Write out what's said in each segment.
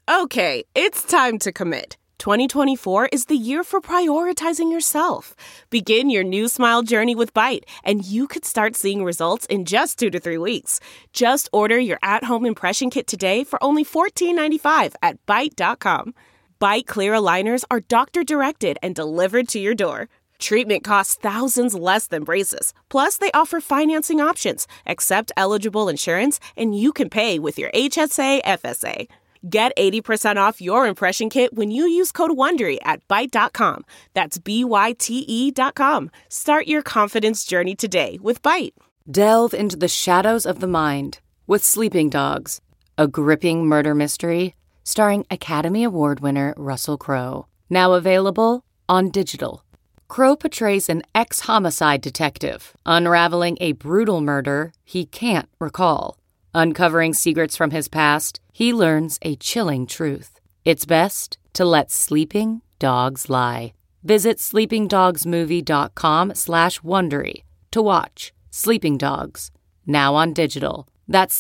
Okay, it's time to commit. 2024 is the year for prioritizing yourself. Begin your new smile journey with Byte, and you could start seeing results in just 2 to 3 weeks. Just order your at-home impression kit today for only $14.95 at Byte.com. Byte Clear aligners are doctor-directed and delivered to your door. Treatment costs thousands less than braces. Plus, they offer financing options, accept eligible insurance, and you can pay with your HSA, FSA. Get 80% off your impression kit when you use code WONDERY at Byte.com. That's BYTE.com. Start your confidence journey today with Byte. Delve into the shadows of the mind with Sleeping Dogs, a gripping murder mystery starring Academy Award winner Russell Crowe. Now available on digital. Crowe portrays an ex-homicide detective unraveling a brutal murder he can't recall. Uncovering secrets from his past, he learns a chilling truth. It's best to let sleeping dogs lie. Visit sleepingdogsmovie.com/Wondery to watch Sleeping Dogs, now on digital. That's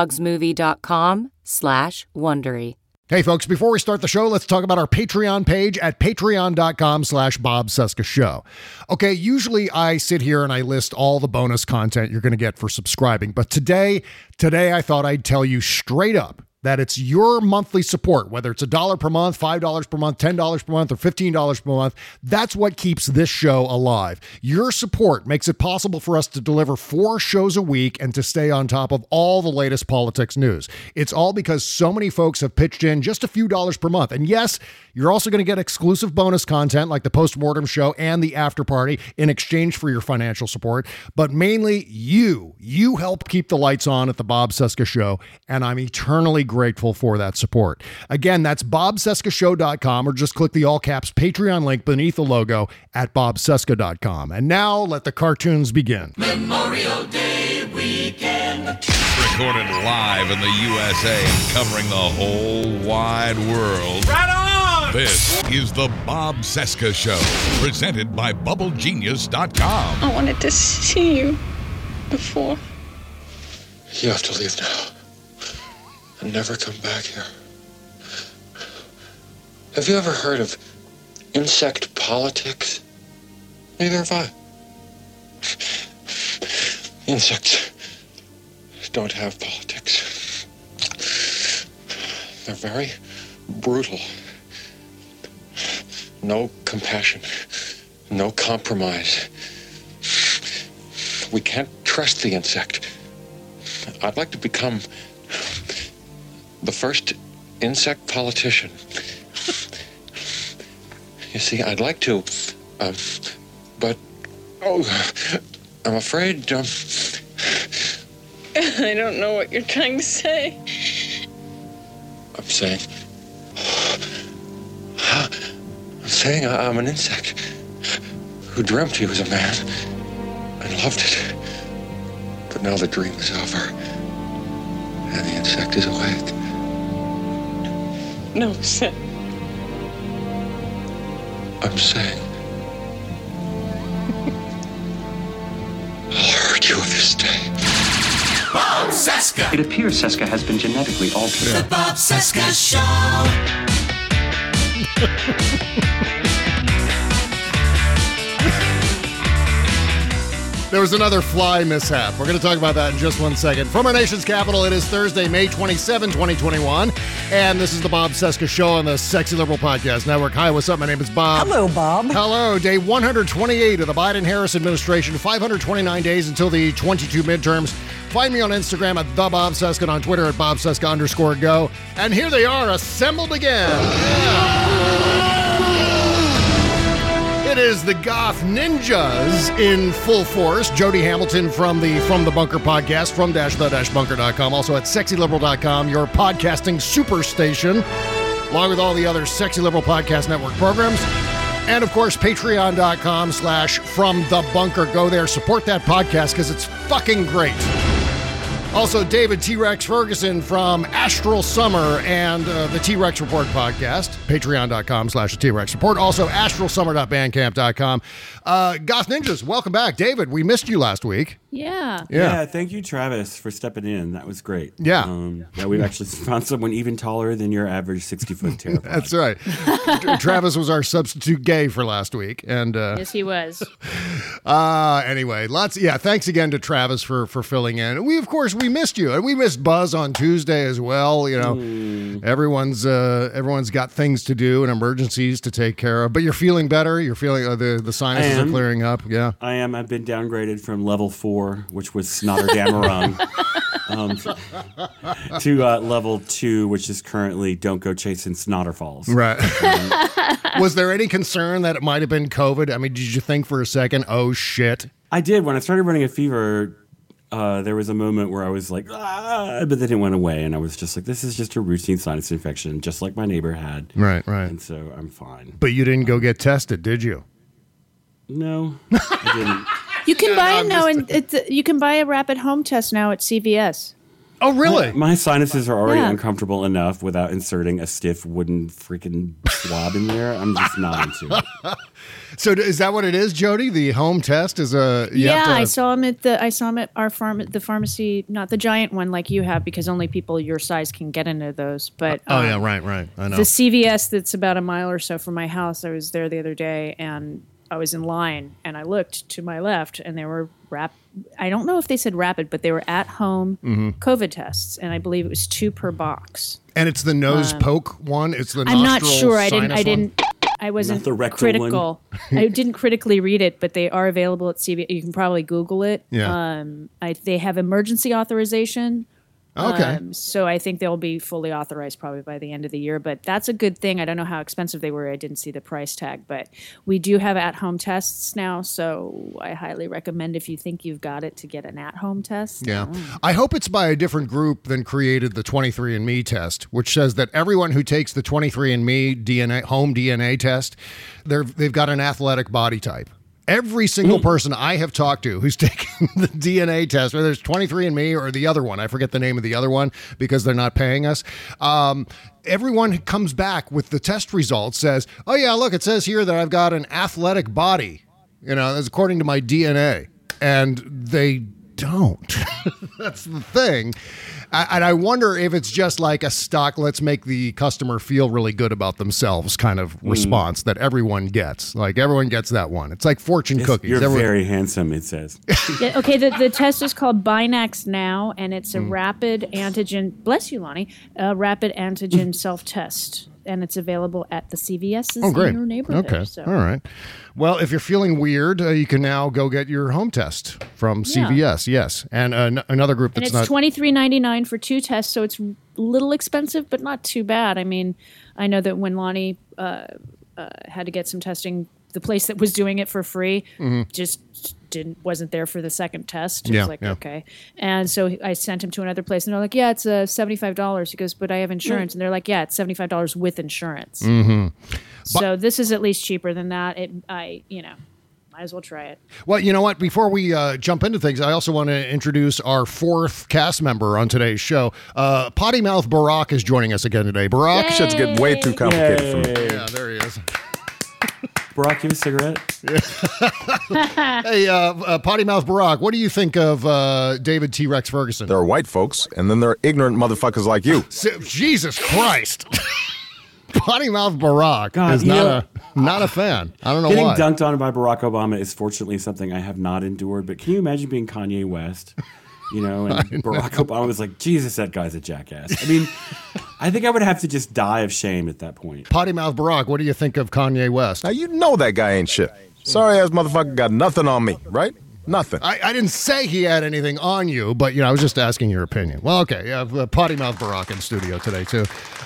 sleepingdogsmovie.com/Wondery. Hey folks, before we start the show, let's talk about our Patreon page at patreon.com/Bob Cesca Show. Okay, usually I sit here and I list all the bonus content you're going to get for subscribing, but today I thought I'd tell you straight up that it's your monthly support, whether it's $1 per month, $5 per month, $10 per month, or $15 per month. That's what keeps this show alive. Your support makes it possible for us to deliver 4 shows a week and to stay on top of all the latest politics news. It's all because so many folks have pitched in just a few dollars per month. And yes, you're also going to get exclusive bonus content like the Postmortem Show and the After Party in exchange for your financial support. But mainly you help keep the lights on at the Bob Cesca Show, and I'm eternally grateful for that support. Again, that's bobcescashow.com, or just click the all caps Patreon link beneath the logo at bobcesca.com. And now let the cartoons begin. Memorial Day weekend. Recorded live in the USA, covering the whole wide world. Right on! This is the Bob Cesca Show, presented by BubbleGenius.com. I wanted to see you before. You have to leave now and never come back here. Have you ever heard of insect politics? Neither have I. Insects don't have politics. They're very brutal. No compassion, no compromise. We can't trust the insect. I'd like to become the first insect politician. You see, I'd like to, but I'm afraid, I don't know what you're trying to say. I'm saying I'm an insect who dreamt he was a man and loved it. But now the dream is over and the insect is awake. No, sir. I'm saying I'll hurt you if you stay. Bob Cesca. It appears Cesca has been genetically altered. The Bob Cesca Show. There was another fly mishap. We're going to talk about that in just 1 second. From our nation's capital, it is Thursday, May 27, 2021. And this is the Bob Cesca Show on the Sexy Liberal Podcast Network. Hi, what's up? My name is Bob. Hello, Bob. Hello. Day 128 of the Biden-Harris administration. 529 days until the 22 midterms. Find me on Instagram at The Bob Cesca and on Twitter at BobCesca_go. And here they are, assembled again. Yeah. It is the Goth Ninjas in full force. Jody Hamilton from the Bunker podcast, from the-bunker.com. Also at sexyliberal.com, your podcasting superstation, along with all the other Sexy Liberal Podcast Network programs. And of course, patreon.com/FromTheBunker. Go there, support that podcast because it's fucking great. Also, David T-Rex Ferguson from Astral Summer and the T-Rex Report podcast, patreon.com/T-Rex Report. Also, astralsummer.bandcamp.com. Goth Ninjas, welcome back. David, we missed you last week. Yeah, thank you, Travis, for stepping in. That was great. Yeah. We've actually found someone even taller than your average 60-foot pteropod. That's right. Travis was our substitute gay for last week. And yes, he was. Anyway, thanks again to Travis for filling in. We missed you. And we missed Buzz on Tuesday as well. You know, everyone's got things to do and emergencies to take care of. But you're feeling better? You're feeling the sinuses are clearing up? Yeah. I am. I've been downgraded from level 4, which was Snotterdamarung, to level 2, which is currently Don't Go Chasing Snotterfalls. Right. Was there any concern that it might have been COVID? I mean, did you think for a second, oh, shit? I did. When I started running a fever, there was a moment where I was like, but then it went away. And I was just like, this is just a routine sinus infection, just like my neighbor had. Right. And so I'm fine. But you didn't go get tested, did you? No, I didn't. You can you can buy a rapid home test now at CVS. Oh, really? My sinuses are already uncomfortable enough without inserting a stiff wooden freaking swab in there. I'm just not into it. So is that what it is, Jody? The home test is a I saw him at our the pharmacy, not the giant one like you have, because only people your size can get into those. But right. I know the CVS that's about a mile or so from my house. I was there the other day and I was in line and I looked to my left and there were I don't know if they said rapid, but they were at home COVID tests, and I believe it was 2 per box. And it's the nose poke one. It's the I'm not nostril sure. sinus I wasn't the rectal critical. I didn't critically read it, but they are available at CVS. You can probably Google it. Yeah. They have emergency authorization. Okay. So I think they'll be fully authorized probably by the end of the year, but that's a good thing. I don't know how expensive they were. I didn't see the price tag, but we do have at-home tests now, so I highly recommend if you think you've got it to get an at-home test. Yeah. I hope it's by a different group than created the 23andMe test, which says that everyone who takes the 23andMe home DNA test, they've got an athletic body type. Every single person I have talked to who's taken the DNA test, whether it's 23andMe or the other one, I forget the name of the other one because they're not paying us. Everyone comes back with the test results, says, oh yeah, look, it says here that I've got an athletic body, that's according to my DNA. And they don't. That's the thing. And I wonder if it's just like a stock, let's make the customer feel really good about themselves kind of response that everyone gets. Like everyone gets that one. It's like fortune cookies. You're very handsome, it says. Okay, the test is called Binax Now, and it's a rapid antigen, bless you, Lonnie, rapid antigen self-test. And it's available at the CVS's in your neighborhood. Okay, so. All right. Well, if you're feeling weird, you can now go get your home test from CVS. Yes, and another group that's it's $23.99 for 2 tests, so it's a little expensive, but not too bad. I mean, I know that when Lonnie had to get some testing, the place that was doing it for free just wasn't there for the second test. It was like, okay. And so I sent him to another place, and they're like, yeah, it's $75. He goes, but I have insurance. And they're like, yeah, it's $75 with insurance. So this is at least cheaper than that. Might as well try it. Well, you know what? Before we jump into things, I also want to introduce our 4th cast member on today's show. Potty Mouth Barack is joining us again today. Barack? Shit's getting way too complicated for me. Yeah, there he is. Barack, you have a cigarette? Hey, Potty Mouth Barack, what do you think of David T-Rex Ferguson? There are white folks, and then there are ignorant motherfuckers like you. Jesus Christ. Potty Mouth Barack is not a fan. I don't know why. Getting dunked on by Barack Obama is fortunately something I have not endured, but can you imagine being Kanye West? And Barack Obama was like, Jesus, that guy's a jackass. I mean, I think I would have to just die of shame at that point. Potty Mouth Barack, what do you think of Kanye West? Now, you know that guy ain't shit. Sorry-ass motherfucker got nothing on me, right? Nothing. I didn't say he had anything on you, but, I was just asking your opinion. Well, okay, you have Potty Mouth Barack in studio today, too.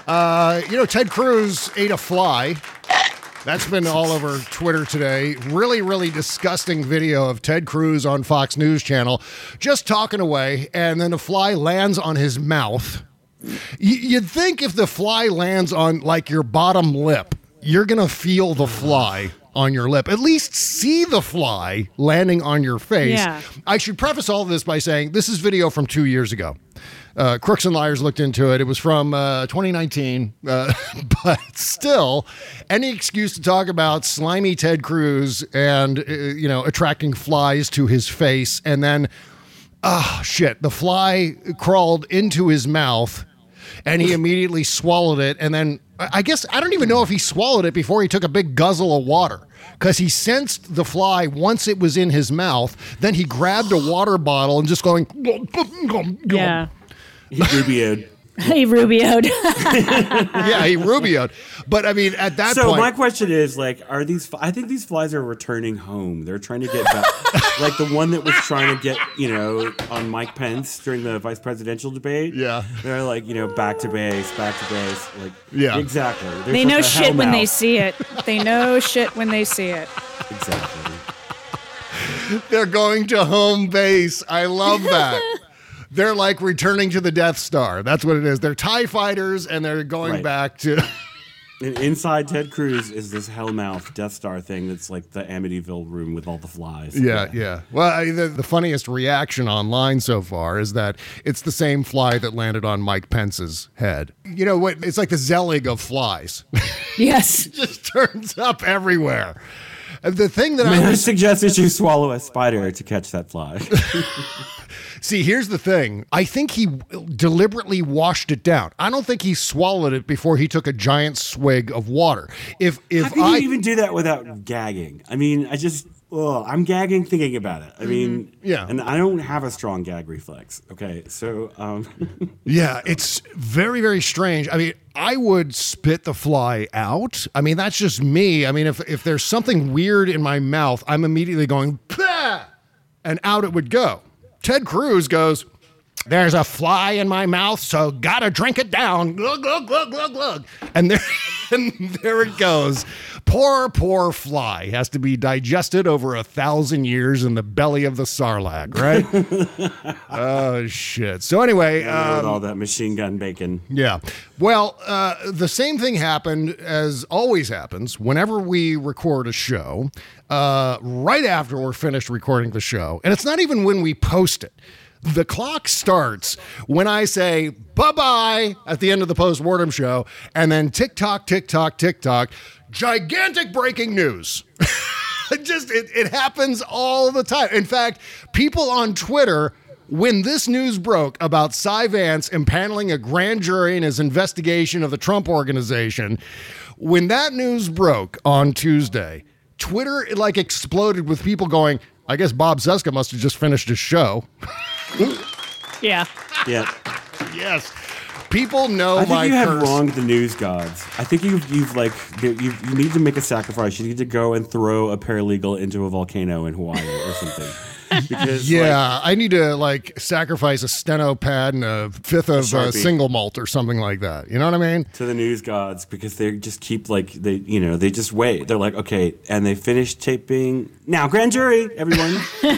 Ted Cruz ate a fly. That's been all over Twitter today. Really, really disgusting video of Ted Cruz on Fox News Channel just talking away, and then a fly lands on his mouth. You'd think if the fly lands on, like, your bottom lip, you're going to feel the fly on your lip. At least see the fly landing on your face. Yeah. I should preface all of this by saying this is video from 2 years ago. Crooks and Liars looked into it. It was from 2019, but still, any excuse to talk about slimy Ted Cruz and, attracting flies to his face. And then, the fly crawled into his mouth and he immediately swallowed it. And then I don't even know if he swallowed it before he took a big guzzle of water, because he sensed the fly once it was in his mouth. Then he grabbed a water bottle and just going, Yeah. He Rubio'd. He Rubio'd. Yeah, he Rubio'd. But I mean, at that point. So my question is, are these? I think these flies are returning home. They're trying to get back, like the one that was trying to get, on Mike Pence during the vice presidential debate. Yeah, they're back to base. Like, yeah, exactly. They know shit when they see it. They know shit when they see it. Exactly. They're going to home base. I love that. They're like returning to the Death Star. That's what it is. They're TIE fighters, and they're going back to... And inside Ted Cruz is this Hellmouth Death Star thing that's like the Amityville room with all the flies. Yeah. Well, the funniest reaction online so far is that it's the same fly that landed on Mike Pence's head. You know what? It's like the Zelig of flies. Yes. It just turns up everywhere. The thing that I suggest that you swallow a spider to catch that fly. See, here's the thing. I think he deliberately washed it down. I don't think he swallowed it before he took a giant swig of water. How can you even do that without gagging? I mean, I'm gagging thinking about it. I mean, yeah. And I don't have a strong gag reflex. Okay, so... Yeah, it's very, very strange. I mean, I would spit the fly out. I mean, that's just me. I mean, if there's something weird in my mouth, I'm immediately going, "Pah!" and out it would go. Ted Cruz goes, "There's a fly in my mouth, so gotta drink it down. Glug, glug, glug, glug, glug." And there it goes. Poor fly has to be digested over 1,000 years in the belly of the sarlacc, right? Oh, shit. So anyway. All that machine gun bacon. Yeah. Well, the same thing happened as always happens whenever we record a show, right after we're finished recording the show. And it's not even when we post it. The clock starts when I say bye-bye at the end of the post-mortem show, and then tick-tock, tick-tock, tick-tock, gigantic breaking news. It happens all the time. In fact, people on Twitter, when this news broke about Cy Vance impaneling a grand jury in his investigation of the Trump Organization, when that news broke on Tuesday, Twitter exploded with people going, "I guess Bob Cesca must have just finished his show." Yeah. Yes. People know my curse. I think you have wronged the news gods. I think you need to make a sacrifice. You need to go and throw a paralegal into a volcano in Hawaii or something. Because, I need to sacrifice a steno pad and a fifth of single malt or something like that. You know what I mean? To the news gods, because they just keep they just wait. They're like, okay, and they finish taping. Now, grand jury, everyone.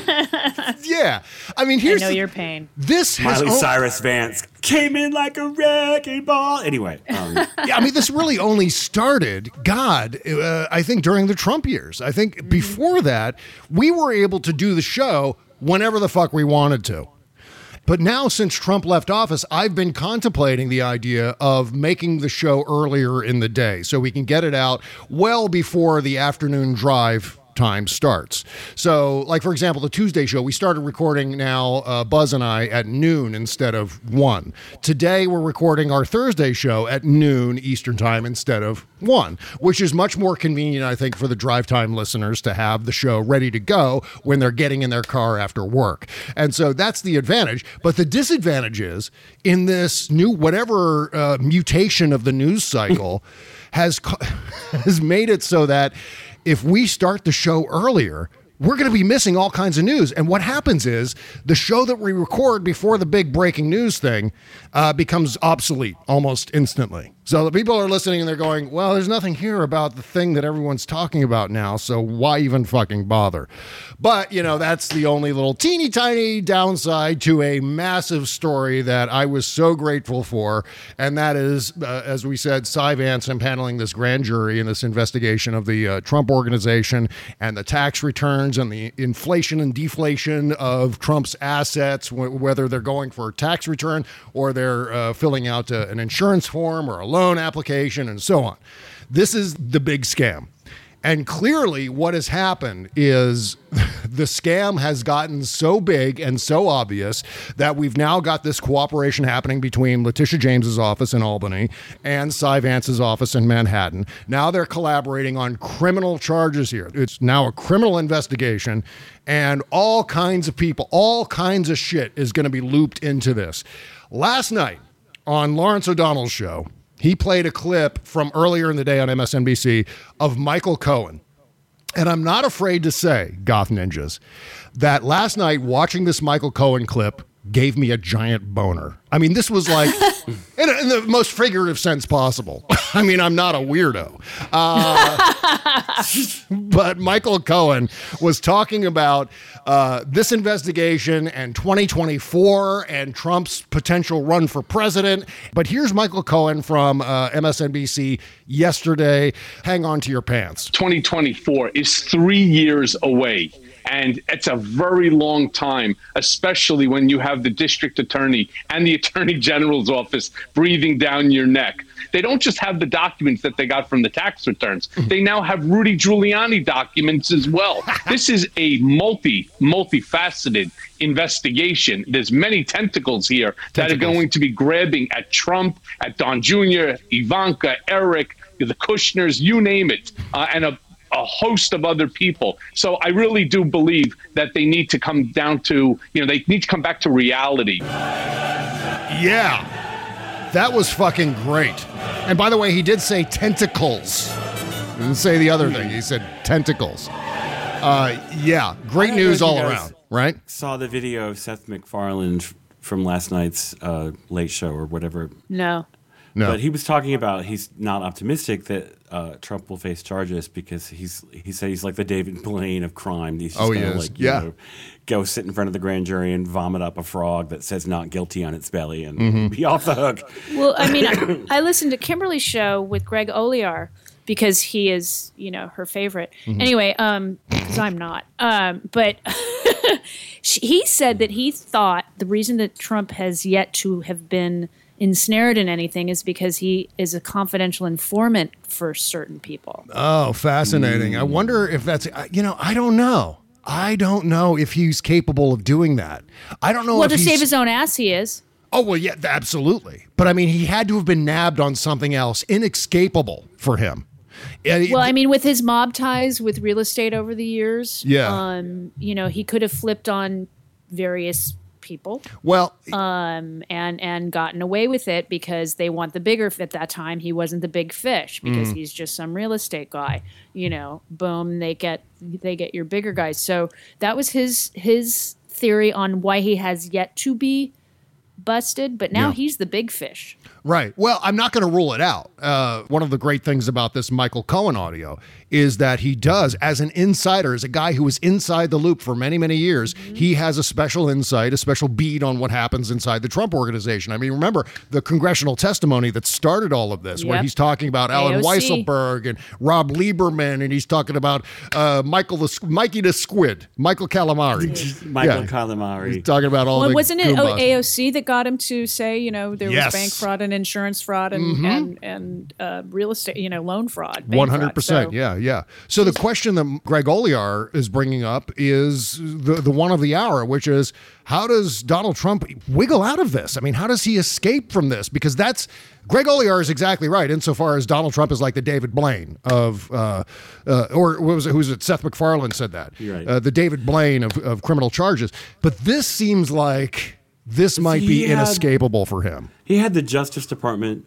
Yeah. I mean, here's your pain. This Miley Cyrus Vance came in like a wrecking ball. Anyway. Yeah, I mean, this really only started, I think during the Trump years. I think before that, we were able to do the show whenever the fuck we wanted to. But now, since Trump left office, I've been contemplating the idea of making the show earlier in the day so we can get it out well before the afternoon drive time starts. So, for example, the Tuesday show, we started recording now, Buzz and I, at noon instead of 1. Today, we're recording our Thursday show at noon Eastern time instead of 1, which is much more convenient, I think, for the drive time listeners to have the show ready to go when they're getting in their car after work. And so that's the advantage. But the disadvantage is, in this new whatever mutation of the news cycle has made it so that if we start the show earlier, we're going to be missing all kinds of news. And what happens is the show that we record before the big breaking news thing becomes obsolete almost instantly. So the people are listening and they're going, well, there's nothing here about the thing that everyone's talking about now, so why even fucking bother? But, that's the only little teeny tiny downside to a massive story that I was so grateful for, and that is, as we said, Cy Vance handling this grand jury in this investigation of the Trump Organization and the tax returns and the inflation and deflation of Trump's assets, whether they're going for a tax return or they're filling out an insurance form or a loan application and so on. This is the big scam. And clearly what has happened is the scam has gotten so big and so obvious that we've now got this cooperation happening between Letitia James's office in Albany and Cy Vance's office in Manhattan. Now they're collaborating on criminal charges here. It's now a criminal investigation, and all kinds of people, all kinds of shit is going to be looped into this. Last night on Lawrence O'Donnell's show, he played a clip from earlier in the day on MSNBC of Michael Cohen. And I'm not afraid to say, Goth Ninjas, that last night watching this Michael Cohen clip gave me a giant boner. I mean, this was like, in the most figurative sense possible. I mean, I'm not a weirdo. But Michael Cohen was talking about this investigation and 2024 and Trump's potential run for president. But here's Michael Cohen from MSNBC yesterday. Hang on to your pants. 2024 is 3 years away. And it's a very long time, especially when you have the district attorney and the attorney general's office breathing down your neck. They don't just have the documents that they got from the tax returns. They now have Rudy Giuliani documents as well. This is a multifaceted investigation. There's many tentacles here that are going to be grabbing at Trump, at Don Jr., Ivanka, Eric, the Kushners, you name it, and a host of other people. So I really do believe that they need to come down to, they need to come back to reality. Yeah, that was fucking great. And by the way, he did say tentacles. He didn't say the other thing. He said tentacles. Yeah, great news all around, right? Saw the video of Seth MacFarlane from last night's Late Show or whatever. No. But he was talking about he's not optimistic that Trump will face charges because he said he's like the David Blaine of crime. He's just gonna go sit in front of the grand jury and vomit up a frog that says not guilty on its belly and be off the hook. Well, I mean, I listened to Kimberly's show with Greg Olear because he is, her favorite. Anyway, because I'm not. But he said that he thought the reason that Trump has yet to have been ensnared in anything is because he is a confidential informant for certain people. Oh, fascinating. I wonder if that's, I don't know. I don't know if he's capable of doing that. I don't know. Well, to save his own ass, he is. Oh, well, yeah, absolutely. But I mean, he had to have been nabbed on something else inescapable for him. Well, I mean, with his mob ties with real estate over the years, he could have flipped on various people. Well, and gotten away with it because they want the bigger. At that time, he wasn't the big fish because he's just some real estate guy. Boom, they get your bigger guys. So that was his theory on why he has yet to be busted. But now he's the big fish. Right. Well, I'm not going to rule it out. One of the great things about this Michael Cohen audio is that he does, as an insider, as a guy who was inside the loop for many, many years, he has a special insight, a special beat on what happens inside the Trump Organization. I mean, remember the congressional testimony that started all of this, where he's talking about Alan Weisselberg and Rob Lieberman, and he's talking about Mikey the Squid, Michael Calamari. Calamari. He's talking about all the wasn't it Goombas. AOC that got him to say, there was bank fraud and insurance fraud and real estate, loan fraud. 100%. Yeah. So the question that Greg Olear is bringing up is the one of the hour, which is, how does Donald Trump wiggle out of this? I mean, how does he escape from this? Because Greg Olear is exactly right insofar as Donald Trump is like the David Blaine of, or what was it? Who's it? Seth MacFarlane said that. Right. The David Blaine of criminal charges. But this seems like this might be inescapable for him. He had the Justice Department,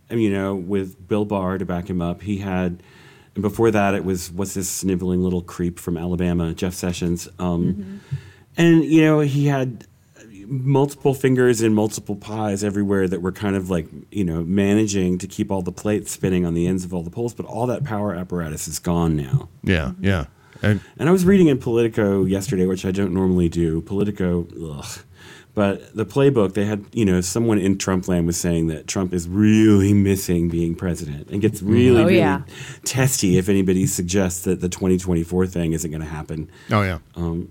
with Bill Barr to back him up. He had, and before that, it was this sniveling little creep from Alabama, Jeff Sessions. And he had multiple fingers in multiple pies everywhere that we're kind of like, managing to keep all the plates spinning on the ends of all the poles, but all that power apparatus is gone now. Yeah, yeah. And I was reading in Politico yesterday, which I don't normally do. Politico, but the playbook, they had, someone in Trump land was saying that Trump is really missing being president and gets really testy if anybody suggests that the 2024 thing isn't going to happen. Oh, yeah.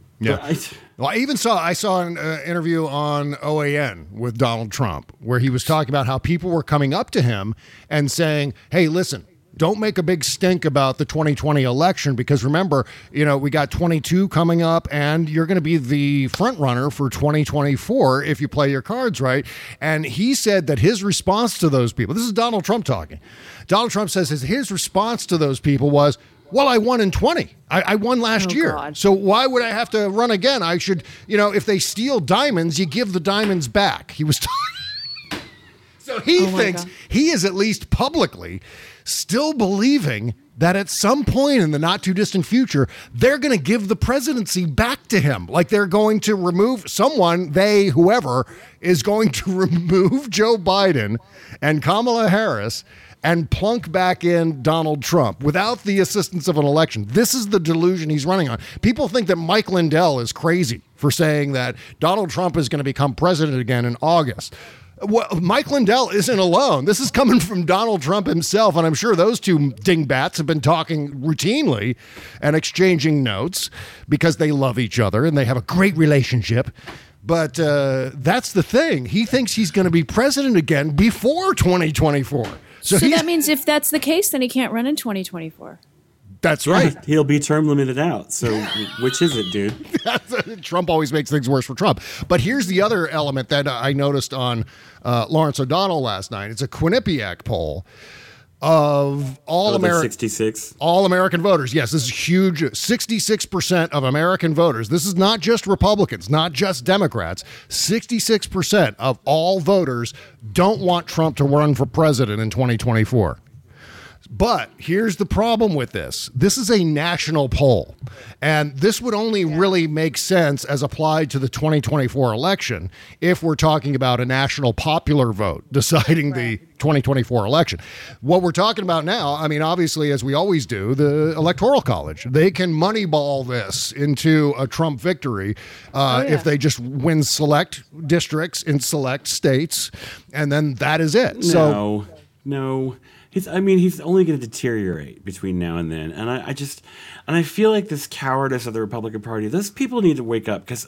I saw an interview on OAN with Donald Trump where he was talking about how people were coming up to him and saying, hey, listen, don't make a big stink about the 2020 election because remember, we got 22 coming up and you're going to be the front runner for 2024 if you play your cards right. And he said that his response to those people, this is Donald Trump talking. Donald Trump says his response to those people was, well, I won in 20. I won last year. God. So why would I have to run again? I should, if they steal diamonds, you give the diamonds back. He was talking. So he thinks he is at least publicly still believing that at some point in the not too distant future, they're going to give the presidency back to him. Like they're going to remove whoever is going to remove Joe Biden and Kamala Harris and plunk back in Donald Trump without the assistance of an election. This is the delusion he's running on. People think that Mike Lindell is crazy for saying that Donald Trump is going to become president again in August. Well, Mike Lindell isn't alone. This is coming from Donald Trump himself, and I'm sure those two dingbats have been talking routinely and exchanging notes because they love each other and they have a great relationship. But that's the thing. He thinks he's going to be president again before 2024. So that means if that's the case, then he can't run in 2024. That's right. He'll be term limited out. So which is it, dude? Trump always makes things worse for Trump. But here's the other element that I noticed on Lawrence O'Donnell last night. It's a Quinnipiac poll of all American voters. Yes, this is huge. 66% of American voters. This is not just Republicans, not just Democrats. 66% of all voters don't want Trump to run for president in 2024. But here's the problem with this. This is a national poll, and this would only really make sense as applied to the 2024 election if we're talking about a national popular vote deciding the 2024 election. What we're talking about now, I mean, obviously, as we always do, the Electoral College. They can moneyball this into a Trump victory if they just win select districts in select states, and then that is it. No. He's only going to deteriorate between now and then. And I feel like this cowardice of the Republican Party, those people need to wake up because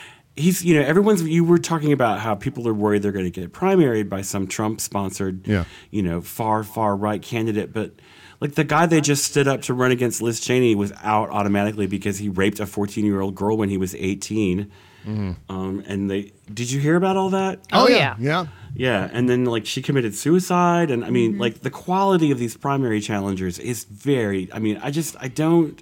you were talking about how people are worried they're going to get primaried by some Trump-sponsored, far right candidate. But like the guy they just stood up to run against Liz Cheney was out automatically because he raped a 14-year-old girl when he was 18. And did you hear about all that? Oh yeah. Yeah, and then like she committed suicide, and I mean, like the quality of these primary challengers is very. I mean, I don't.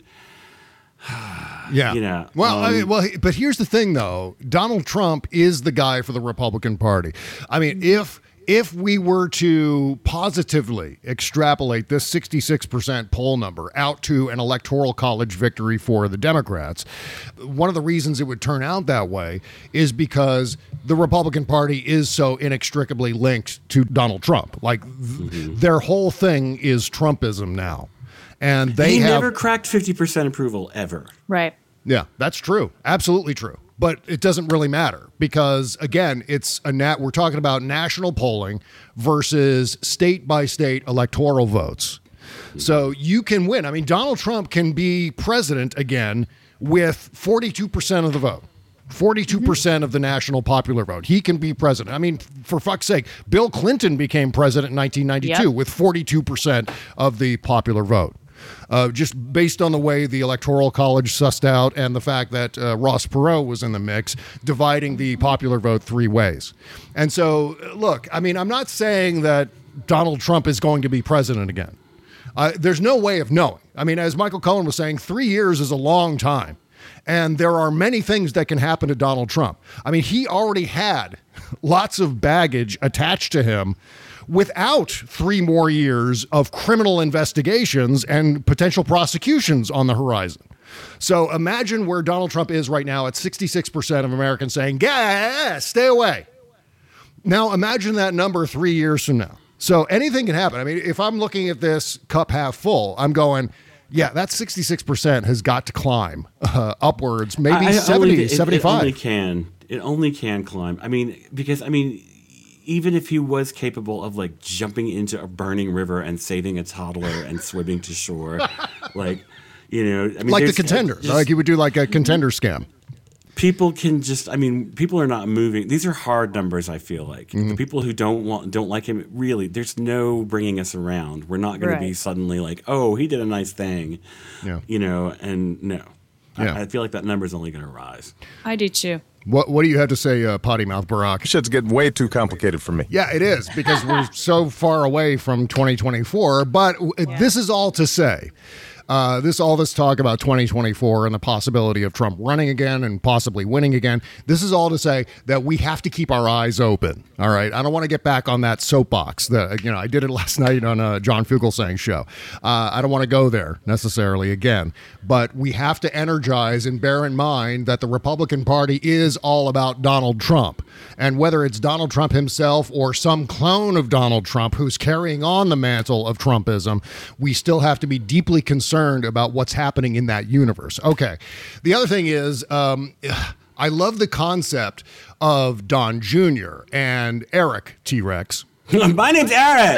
Yeah. Well, but here's the thing, though. Donald Trump is the guy for the Republican Party. I mean, if we were to positively extrapolate this 66% poll number out to an Electoral College victory for the Democrats, one of the reasons it would turn out that way is because the Republican Party is so inextricably linked to Donald Trump. Like their whole thing is Trumpism now. And they never cracked 50% approval ever. Right. Yeah, that's true. Absolutely true. But it doesn't really matter because, again, we're talking about national polling versus state-by-state electoral votes. So you can win. I mean, Donald Trump can be president again with 42% of the vote, 42% of the national popular vote. He can be president. I mean, for fuck's sake, Bill Clinton became president in 1992 with 42% of the popular vote. Just based on the way the Electoral College sussed out and the fact that Ross Perot was in the mix, dividing the popular vote three ways. And so, look, I mean, I'm not saying that Donald Trump is going to be president again. There's no way of knowing. I mean, as Michael Cohen was saying, 3 years is a long time. And there are many things that can happen to Donald Trump. I mean, he already had lots of baggage attached to him without 3 more years of criminal investigations and potential prosecutions on the horizon. So imagine where Donald Trump is right now at 66% of Americans saying, yeah, stay away. Now imagine that number 3 years from now. So anything can happen. I mean, if I'm looking at this cup half full, I'm going, yeah, that 66% has got to climb upwards, maybe 70, 75. It only can climb. I mean, because, even if he was capable of like jumping into a burning river and saving a toddler and swimming to shore, like the Contender, like he would do like a Contender scam. People people are not moving. These are hard numbers. I feel like the people who don't like him, really, there's no bringing us around. We're not going to be suddenly like, oh, he did a nice thing, and no. Yeah. I feel like that number is only going to rise. I do too. What do you have to say, Potty Mouth Barack? Shit's getting way too complicated for me. Yeah, it is, because we're so far away from 2024. But this is all to say, this talk about 2024 and the possibility of Trump running again and possibly winning again. This is all to say that we have to keep our eyes open. All right. I don't want to get back on that soapbox. I did it last night on John Fugelsang's show. I don't want to go there necessarily again, but we have to energize and bear in mind that the Republican Party is all about Donald Trump. And whether it's Donald Trump himself or some clone of Donald Trump who's carrying on the mantle of Trumpism, we still have to be deeply concerned about what's happening in that universe. Okay. The other thing is, I love the concept of Don Jr. and Eric T-Rex. My name's Eric.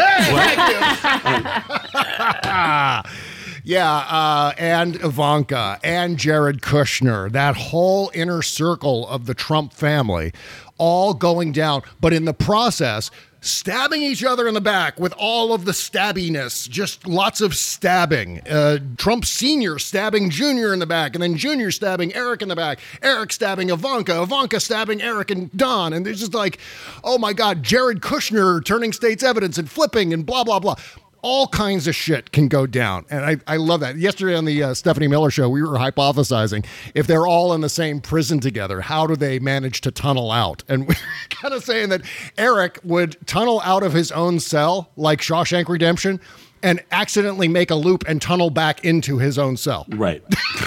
Yeah, and Ivanka and Jared Kushner, that whole inner circle of the Trump family, all going down, but in the process, stabbing each other in the back with all of the stabbiness, just lots of stabbing. Trump Sr. stabbing Jr. in the back, and then Jr. stabbing Eric in the back, Eric stabbing Ivanka, Ivanka stabbing Eric and Don, and it's just like, oh my God, Jared Kushner turning state's evidence and flipping and blah, blah, blah. All kinds of shit can go down. And I love that. Yesterday on the Stephanie Miller show, we were hypothesizing if they're all in the same prison together, how do they manage to tunnel out? And we were kind of saying that Eric would tunnel out of his own cell, like Shawshank Redemption, and accidentally make a loop and tunnel back into his own cell. Right.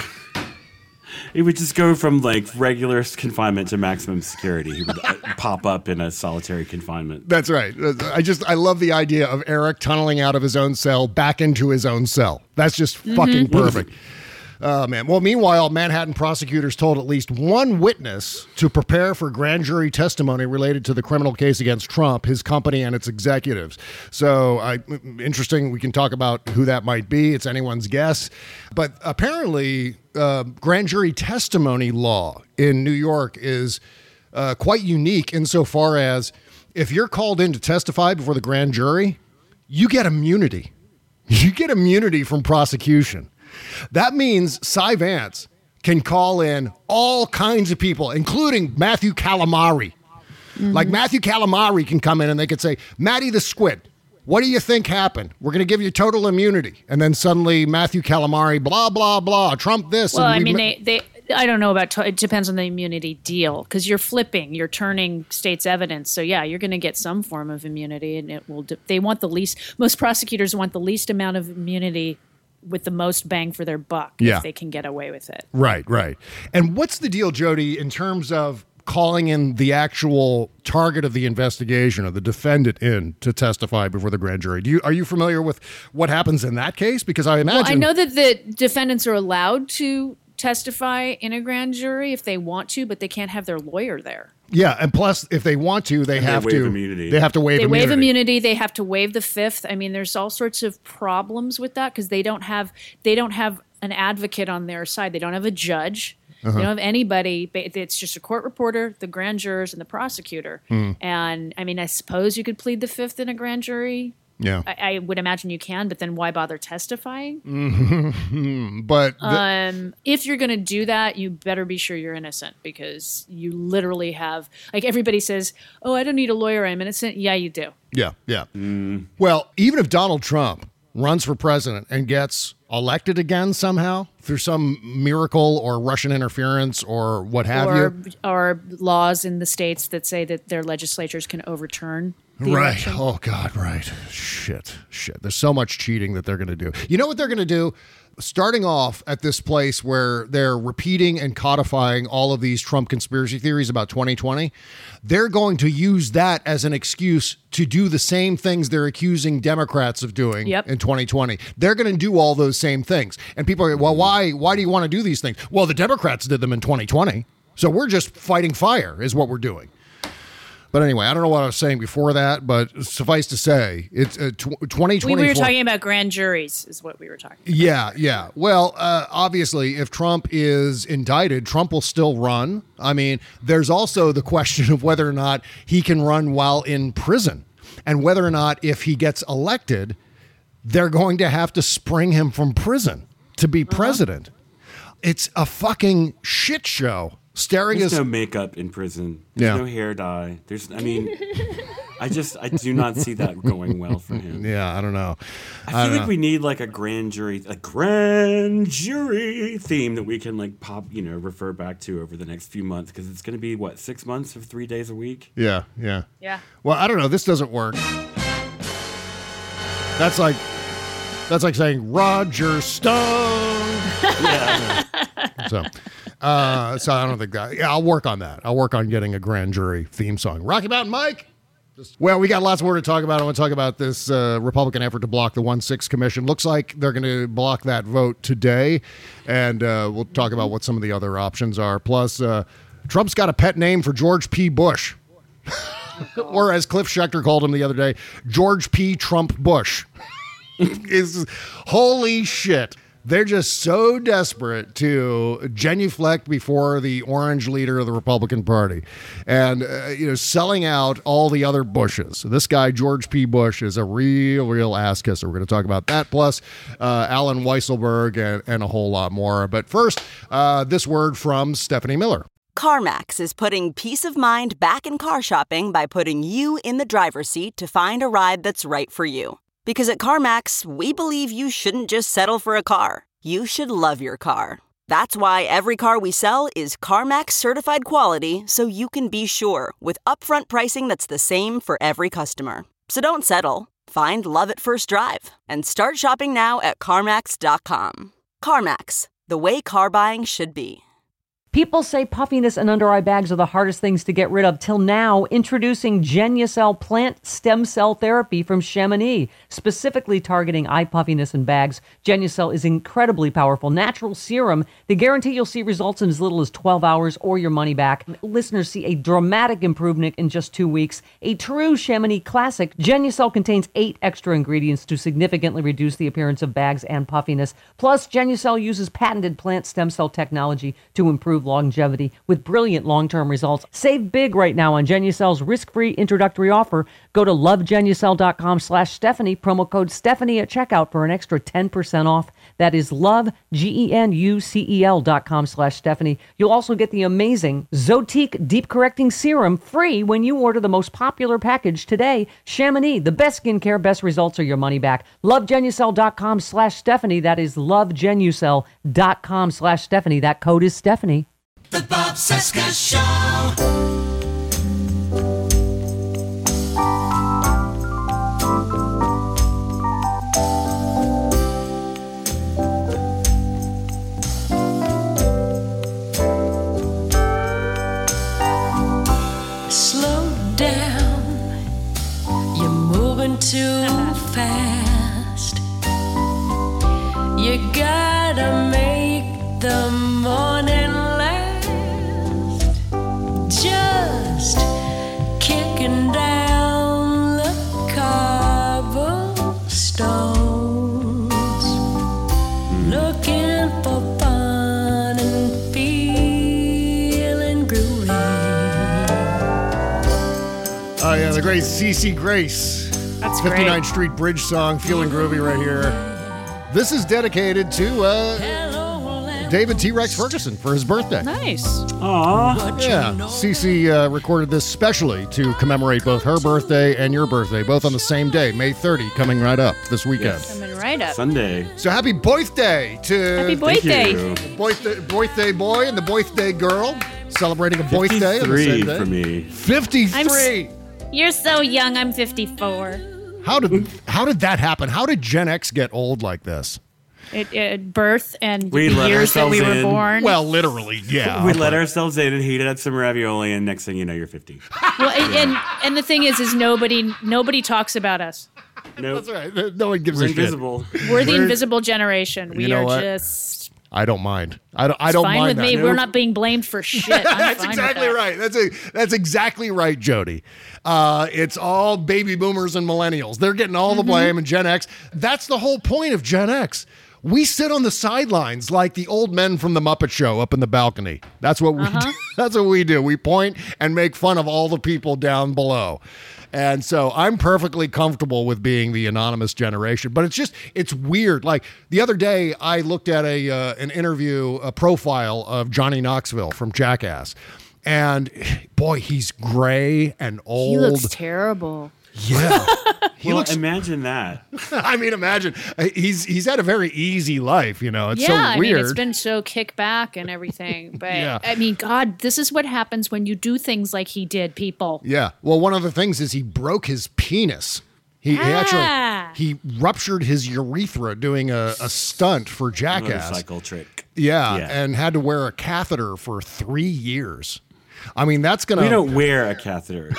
It would just go from like regular confinement to maximum security. He would pop up in a solitary confinement. That's right. I love the idea of Eric tunneling out of his own cell back into his own cell. That's just fucking perfect. Oh, man. Well, meanwhile, Manhattan prosecutors told at least one witness to prepare for grand jury testimony related to the criminal case against Trump, his company, and its executives. So, interesting. We can talk about who that might be. It's anyone's guess. But apparently, grand jury testimony law in New York is quite unique insofar as if you're called in to testify before the grand jury, you get immunity. You get immunity from prosecution. That means Cy Vance can call in all kinds of people, including Matthew Calamari. Like Matthew Calamari can come in and they could say, Matty the Squid, what do you think happened? We're going to give you total immunity. And then suddenly Matthew Calamari, blah, blah, blah, Trump this. Well, I mean, I don't know about, it depends on the immunity deal, because you're flipping, you're turning state's evidence. So yeah, you're going to get some form of immunity, and it will, they want the least, most prosecutors want the least amount of immunity with the most bang for their buck if they can get away with it. Right. And what's the deal, Jody, in terms of calling in the actual target of the investigation or the defendant in to testify before the grand jury? Are you familiar with what happens in that case? Because I imagine... Well, I know that the defendants are allowed to testify in a grand jury if they want to, but they can't have their lawyer there. Yeah, and plus, if they want to, they have to waive immunity. They have to waive immunity. They waive immunity. They have to waive the fifth. I mean, there's all sorts of problems with that because they don't have an advocate on their side. They don't have a judge. They don't have anybody. It's just a court reporter, the grand jurors, and the prosecutor. And I mean, I suppose you could plead the fifth in a grand jury. Yeah, I would imagine you can, but then why bother testifying? But if you're going to do that, you better be sure you're innocent, because you literally have, like, everybody says, "Oh, I don't need a lawyer, I'm innocent." Yeah, you do. Yeah. Well, even if Donald Trump runs for president and gets elected again somehow through some miracle or Russian interference or what have you, or laws in the states that say that their legislatures can overturn the Right. election. Oh, God, right. Shit. There's so much cheating that they're going to do. You know what they're going to do? Starting off at this place where they're repeating and codifying all of these Trump conspiracy theories about 2020, they're going to use that as an excuse to do the same things they're accusing Democrats of doing in 2020. They're going to do all those same things. And people are, well, why do you want to do these things? Well, the Democrats did them in 2020. So we're just fighting fire is what we're doing. But anyway, I don't know what I was saying before that, but suffice to say, it's 2024. We were talking about grand juries is what we were talking about. Yeah. Well, obviously, if Trump is indicted, Trump will still run. I mean, there's also the question of whether or not he can run while in prison and whether or not if he gets elected, they're going to have to spring him from prison to be president. It's a fucking shit show. There's no makeup in prison. There's no hair dye. I do not see that going well for him. Yeah, I don't know. I feel like we need like a grand jury theme that we can like refer back to over the next few months because it's going to be 6 months of 3 days a week. Yeah. Well, I don't know. This doesn't work. That's like saying Roger Stone. Yeah. So I don't think that. Yeah, I'll work on that. I'll work on getting a grand jury theme song. Rocky Mountain Mike. Well, we got lots more to talk about. I want to talk about this Republican effort to block the 1-6 commission. Looks like they're going to block that vote today, and we'll talk about what some of the other options are. Plus, Trump's got a pet name for George P. Bush, or as Cliff Schechter called him the other day, George P. Trump Bush. Holy shit. They're just so desperate to genuflect before the orange leader of the Republican Party and, selling out all the other Bushes. So this guy, George P. Bush, is a real ass kisser. We're going to talk about that, plus Alan Weisselberg and a whole lot more. But first, this word from Stephanie Miller. CarMax is putting peace of mind back in car shopping by putting you in the driver's seat to find a ride that's right for you. Because at CarMax, we believe you shouldn't just settle for a car. You should love your car. That's why every car we sell is CarMax certified quality, so you can be sure with upfront pricing that's the same for every customer. So don't settle. Find love at first drive and start shopping now at CarMax.com. CarMax, the way car buying should be. People say puffiness and under-eye bags are the hardest things to get rid of. Till now, introducing Genucel plant stem cell therapy from Chamonix, specifically targeting eye puffiness and bags. Genucel is incredibly powerful. Natural serum. They guarantee you'll see results in as little as 12 hours or your money back. Listeners see a dramatic improvement in just 2 weeks. A true Chamonix classic, Genucel contains 8 extra ingredients to significantly reduce the appearance of bags and puffiness. Plus, Genucel uses patented plant stem cell technology to improve longevity with brilliant long-term results. Save big right now on Genucel's risk-free introductory offer. Go to lovegenucel.com/Stephanie, promo code Stephanie at checkout for an extra 10% off. That is lovegenucel.com/Stephanie. You'll also get the amazing Zotique Deep Correcting Serum free when you order the most popular package today. Chamonix, the best skincare, best results, or your money back. Lovegenucel.com/Stephanie. That is lovegenucel.com/Stephanie. That code is Stephanie. The Bob Cesca Show. Slow down, you're moving too fast. You gotta make the morning just kicking down the cobblestones, looking for fun and feeling groovy. Oh, yeah, the great CeCe Grace. That's 59th Street Bridge song, Feeling Groovy right here. This is dedicated to David T-Rex Ferguson for his birthday. Nice. Aww. Yeah, CeCe recorded this specially to commemorate both her birthday and your birthday, both on the same day, May 30, coming right up this weekend. Coming right up. Sunday. So happy birthday to Happy birthday. birthday boy and the birthday girl, celebrating a birthday on the same day. For me. 53. You're so young. I'm 54. How did that happen? How did Gen X get old like this? It birth and We let years that we ourselves were in. born. Well, literally, yeah. We let ourselves in and heated up some ravioli, and next thing you know, you're 50. Well, and the thing is nobody talks about us. Nope. That's right. No one gives We're a shit. invisible. We're the invisible generation. We You know are what? just I don't mind. I don't fine mind with me. that. We're not being blamed for shit. I'm That's fine with exactly that. right. That's exactly right, Jody. It's all baby boomers and millennials. They're getting all the blame, and Gen X. That's the whole point of Gen X. We sit on the sidelines like the old men from the Muppet Show up in the balcony. That's what we do. That's what we do. We point and make fun of all the people down below. And so I'm perfectly comfortable with being the anonymous generation, but it's weird. Like the other day, I looked at an interview, a profile of Johnny Knoxville from Jackass, and boy, he's gray and old. He looks terrible. Yeah. Imagine that. I mean, imagine he's had a very easy life, you know. It's so I weird. mean, it's been so kick back and everything. But Yeah. I mean, God, this is what happens when you do things like he did, people. Yeah. Well, one of the things is he broke his penis. He ruptured his urethra doing a stunt for Jackass. Motorcycle trick. Yeah, and had to wear a catheter for 3 years. I mean, that's gonna. We don't wear a catheter.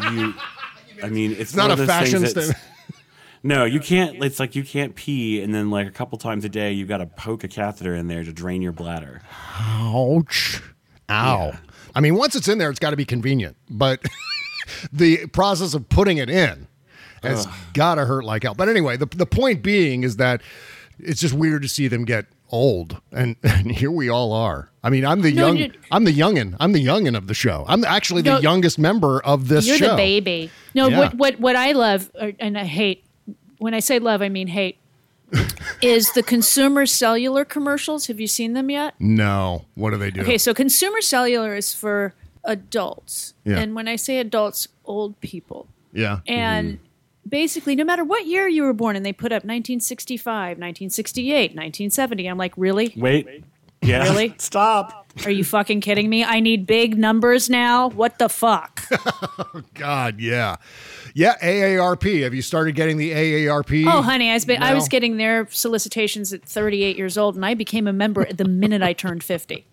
It's not one a of those fashion things that's- statement. No, you can't. It's like you can't pee, and then like a couple times a day, you got to poke a catheter in there to drain your bladder. Ouch! Ow! Yeah. I mean, once it's in there, it's got to be convenient, but the process of putting it in has got to hurt like hell. But anyway, the point being is that it's just weird to see them get old, and here we all are. I mean, I'm the youngin. I'm the youngin of the show. I'm actually the youngest member of this show. You're the baby. No, Yeah. what I love and I hate. When I say love, I mean hate. Is the Consumer Cellular commercials? Have you seen them yet? No. What do they do? Okay, so Consumer Cellular is for adults, Yeah. and when I say adults, old people. Yeah. And basically, no matter what year you were born, and they put up 1965, 1968, 1970. I'm like, really? Wait. Yeah. Really? Stop. Are you fucking kidding me? I need big numbers now. What the fuck? God, yeah. Yeah, AARP. Have you started getting the AARP? Oh, honey, I now? was getting their solicitations at 38 years old, and I became a member the minute I turned 50.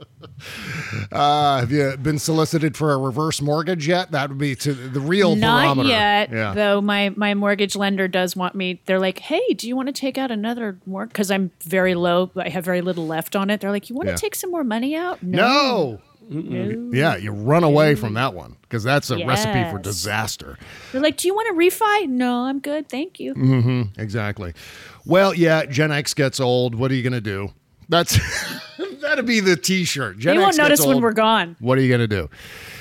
Have you been solicited for a reverse mortgage yet? That would be to the real Not barometer. yet, Yeah. though my mortgage lender does want me. They're like, hey, do you want to take out another mortgage? Because I'm very low. I have very little left on it. They're like, you want to Yeah. take some more money out? No. No. Yeah, you run away from that one because that's a recipe for Yes. disaster. They're like, do you want to refi? No, I'm good. Thank you. Mm-hmm. Exactly. Well, yeah, Gen X gets old. What are you going to do? That's that'd be the T-shirt. Gen You won't X notice gets when old. we're gone. What are you going to do?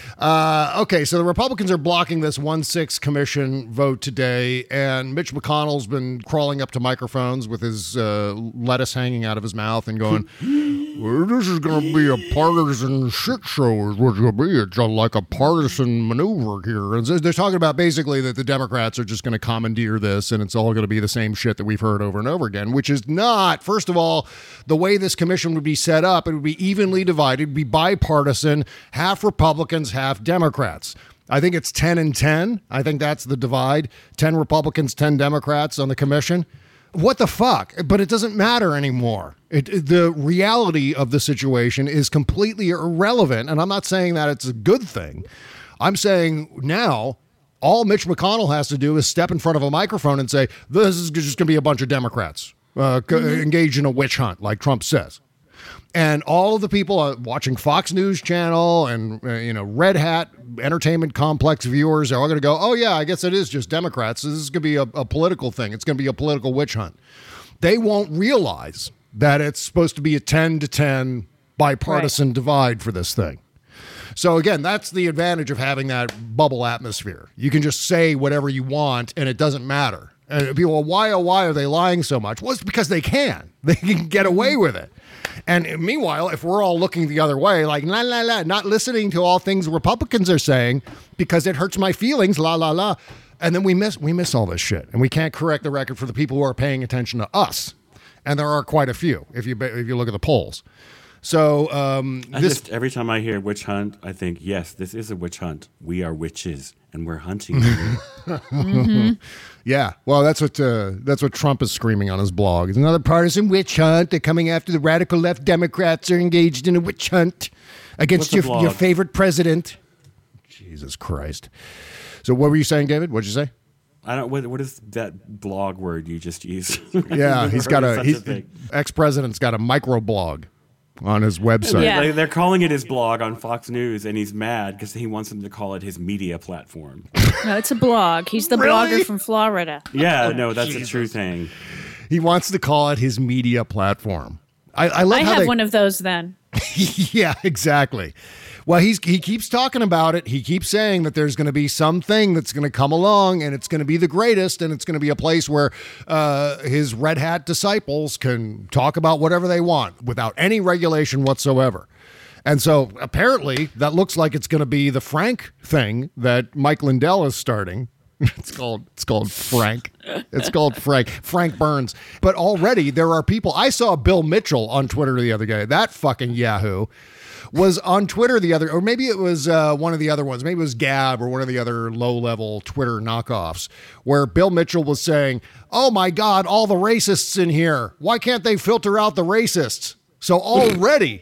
Okay, so the Republicans are blocking this 1-6 commission vote today, and Mitch McConnell's been crawling up to microphones with his lettuce hanging out of his mouth and going, well, this is going to be a partisan shit show is what it's going to be. It's like a partisan maneuver here. And they're talking about basically that the Democrats are just going to commandeer this, and it's all going to be the same shit that we've heard over and over again, which is not. First of all, the way this commission would be set up, it would be evenly divided, it'd be bipartisan, half Republicans, half Democrats. I think it's 10 and 10. I think that's the divide. 10 Republicans, 10 Democrats on the commission. What the fuck? But it doesn't matter anymore. The reality of the situation is completely irrelevant. And I'm not saying that it's a good thing. I'm saying now all Mitch McConnell has to do is step in front of a microphone and say, this is just going to be a bunch of Democrats engaged in a witch hunt, like Trump says. And all of the people watching Fox News Channel and, Red Hat Entertainment Complex viewers are all going to go, oh, yeah, I guess it is just Democrats. This is going to be a political thing. It's going to be a political witch hunt. They won't realize that it's supposed to be a 10-10 bipartisan divide for this thing. So, again, that's the advantage of having that bubble atmosphere. You can just say whatever you want, and it doesn't matter. And people, why are they lying so much? Well, it's because they can. They can get away with it. And meanwhile, if we're all looking the other way, like, la, la, la, not listening to all things Republicans are saying because it hurts my feelings, la, la, la. And then we miss all this shit. And we can't correct the record for the people who are paying attention to us. And there are quite a few if you look at the polls. So every time I hear witch hunt, I think, yes, this is a witch hunt. We are witches, and we're hunting you. Yeah, well, that's what Trump is screaming on his blog. It's another partisan witch hunt. They're coming after the radical left Democrats are engaged in a witch hunt against your favorite president. Jesus Christ. So what were you saying, David? What'd you say? I don't. What is that blog word you just used? Yeah, ex-president's got a microblog on his website. Yeah. They're calling it his blog on Fox News, and he's mad because he wants them to call it his media platform. No, it's a blog. He's the blogger from Florida. Yeah, no, that's a true thing. He wants to call it his media platform. I love how one of those then. Yeah, exactly. Well, he keeps talking about it. He keeps saying that there's going to be something that's going to come along, and it's going to be the greatest, and it's going to be a place where his Red Hat disciples can talk about whatever they want without any regulation whatsoever. And so apparently that looks like it's going to be the Frank thing that Mike Lindell is starting. It's called Frank. It's called Frank Burns. But already there are people. I saw Bill Mitchell on Twitter the other day. That fucking Yahoo was on Twitter or maybe it was one of the other ones. Maybe it was Gab or one of the other low-level Twitter knockoffs, where Bill Mitchell was saying, "Oh my God, all the racists in here. Why can't they filter out the racists?" So already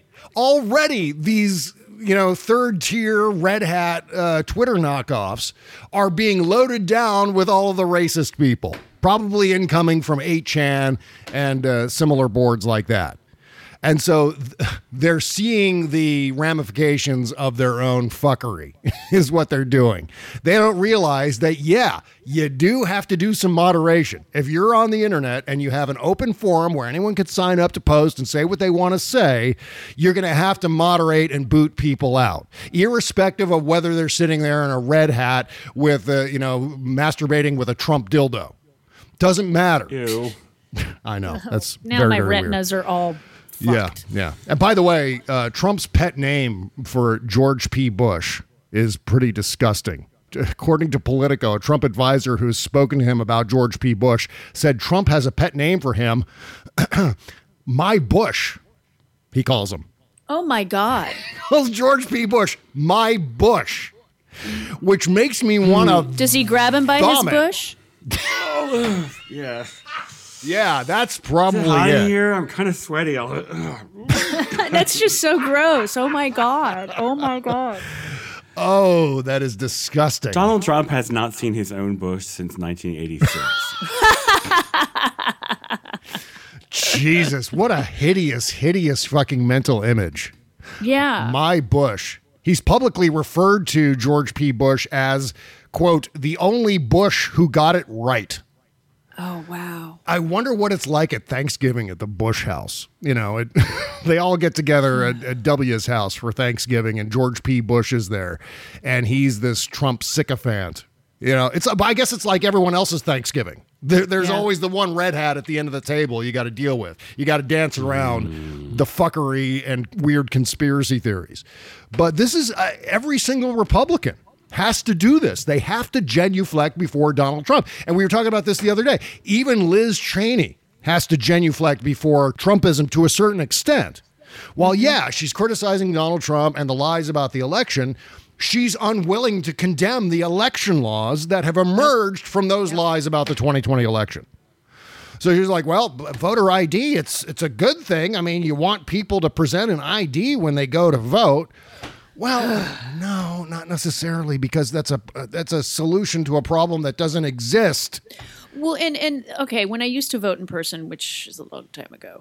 these third-tier Red Hat Twitter knockoffs are being loaded down with all of the racist people, probably incoming from 8chan and similar boards like that. And so they're seeing the ramifications of their own fuckery is what they're doing. They don't realize that, yeah, you do have to do some moderation. If you're on the internet and you have an open forum where anyone can sign up to post and say what they want to say, you're going to have to moderate and boot people out, irrespective of whether they're sitting there in a red hat with, masturbating with a Trump dildo. Doesn't matter. Ew. I know. That's now very, my very retinas weird. are all fucked. Yeah. And by the way, Trump's pet name for George P. Bush is pretty disgusting. According to Politico, a Trump advisor who's spoken to him about George P. Bush said Trump has a pet name for him. My Bush, he calls him. Oh, my God. Calls George P. Bush, my Bush, which makes me want to Does he grab him by his bush? Yeah. Yeah, that's probably it. Here, I'm kind of sweaty. That's just so gross. Oh, my God. Oh, my God. Oh, that is disgusting. Donald Trump has not seen his own bush since 1986. Jesus, what a hideous fucking mental image. Yeah. My Bush. He's publicly referred to George P. Bush as, quote, the only Bush who got it right. Oh, wow. I wonder what it's like at Thanksgiving at the Bush house. They all get together at W's house for Thanksgiving, and George P. Bush is there, and he's this Trump sycophant. I guess it's like everyone else's Thanksgiving. There's always the one red hat at the end of the table you got to deal with. You got to dance around the fuckery and weird conspiracy theories. But this is every single Republican has to do this. They have to genuflect before Donald Trump. And we were talking about this the other day. Even Liz Cheney has to genuflect before Trumpism to a certain extent. While, yeah, she's criticizing Donald Trump and the lies about the election, she's unwilling to condemn the election laws that have emerged from those lies about the 2020 election. So she's like, well, voter ID, it's a good thing. I mean, you want people to present an ID when they go to vote. Well, no, not necessarily, because that's a solution to a problem that doesn't exist. Well, and okay, when I used to vote in person, which is a long time ago,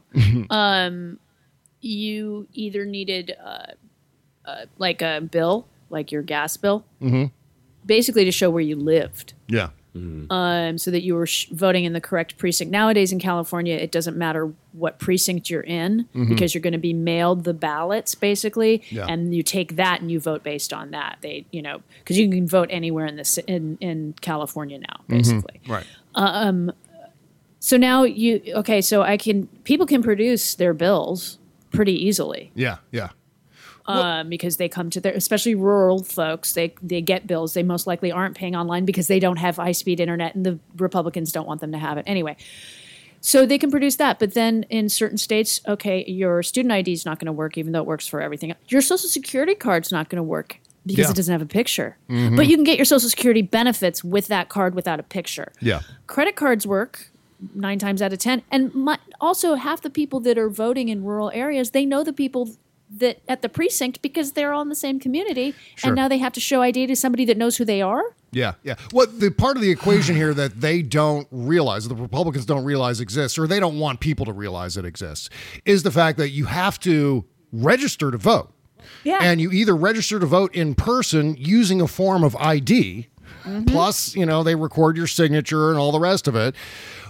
you either needed like a bill, like your gas bill, basically to show where you lived. Yeah. So that you were voting in the correct precinct. Nowadays in California, it doesn't matter what precinct you're in because you're going to be mailed the ballots basically, and you take that and you vote based on that. They, because you can vote anywhere in California now, basically. Right. So now people can produce their bills pretty easily. Yeah. Because they come to especially rural folks, they get bills. They most likely aren't paying online because they don't have high-speed internet, and the Republicans don't want them to have it. Anyway, So they can produce that. But then in certain states, okay, your student ID is not going to work, even though it works for everything. Your Social Security card's not going to work because it doesn't have a picture. Mhm. But you can get your Social Security benefits with that card without a picture. Yeah. Credit cards work 9 times out of 10. And also half the people that are voting in rural areas, they know the people that at the precinct because they're all in the same community. Sure. And now they have to show ID to somebody that knows who they are. Yeah, yeah. What the part of the equation here that they don't realize, the Republicans don't realize exists, or they don't want people to realize it exists, is the fact that you have to register to vote. Yeah. And you either register to vote in person using a form of ID, plus, they record your signature and all the rest of it,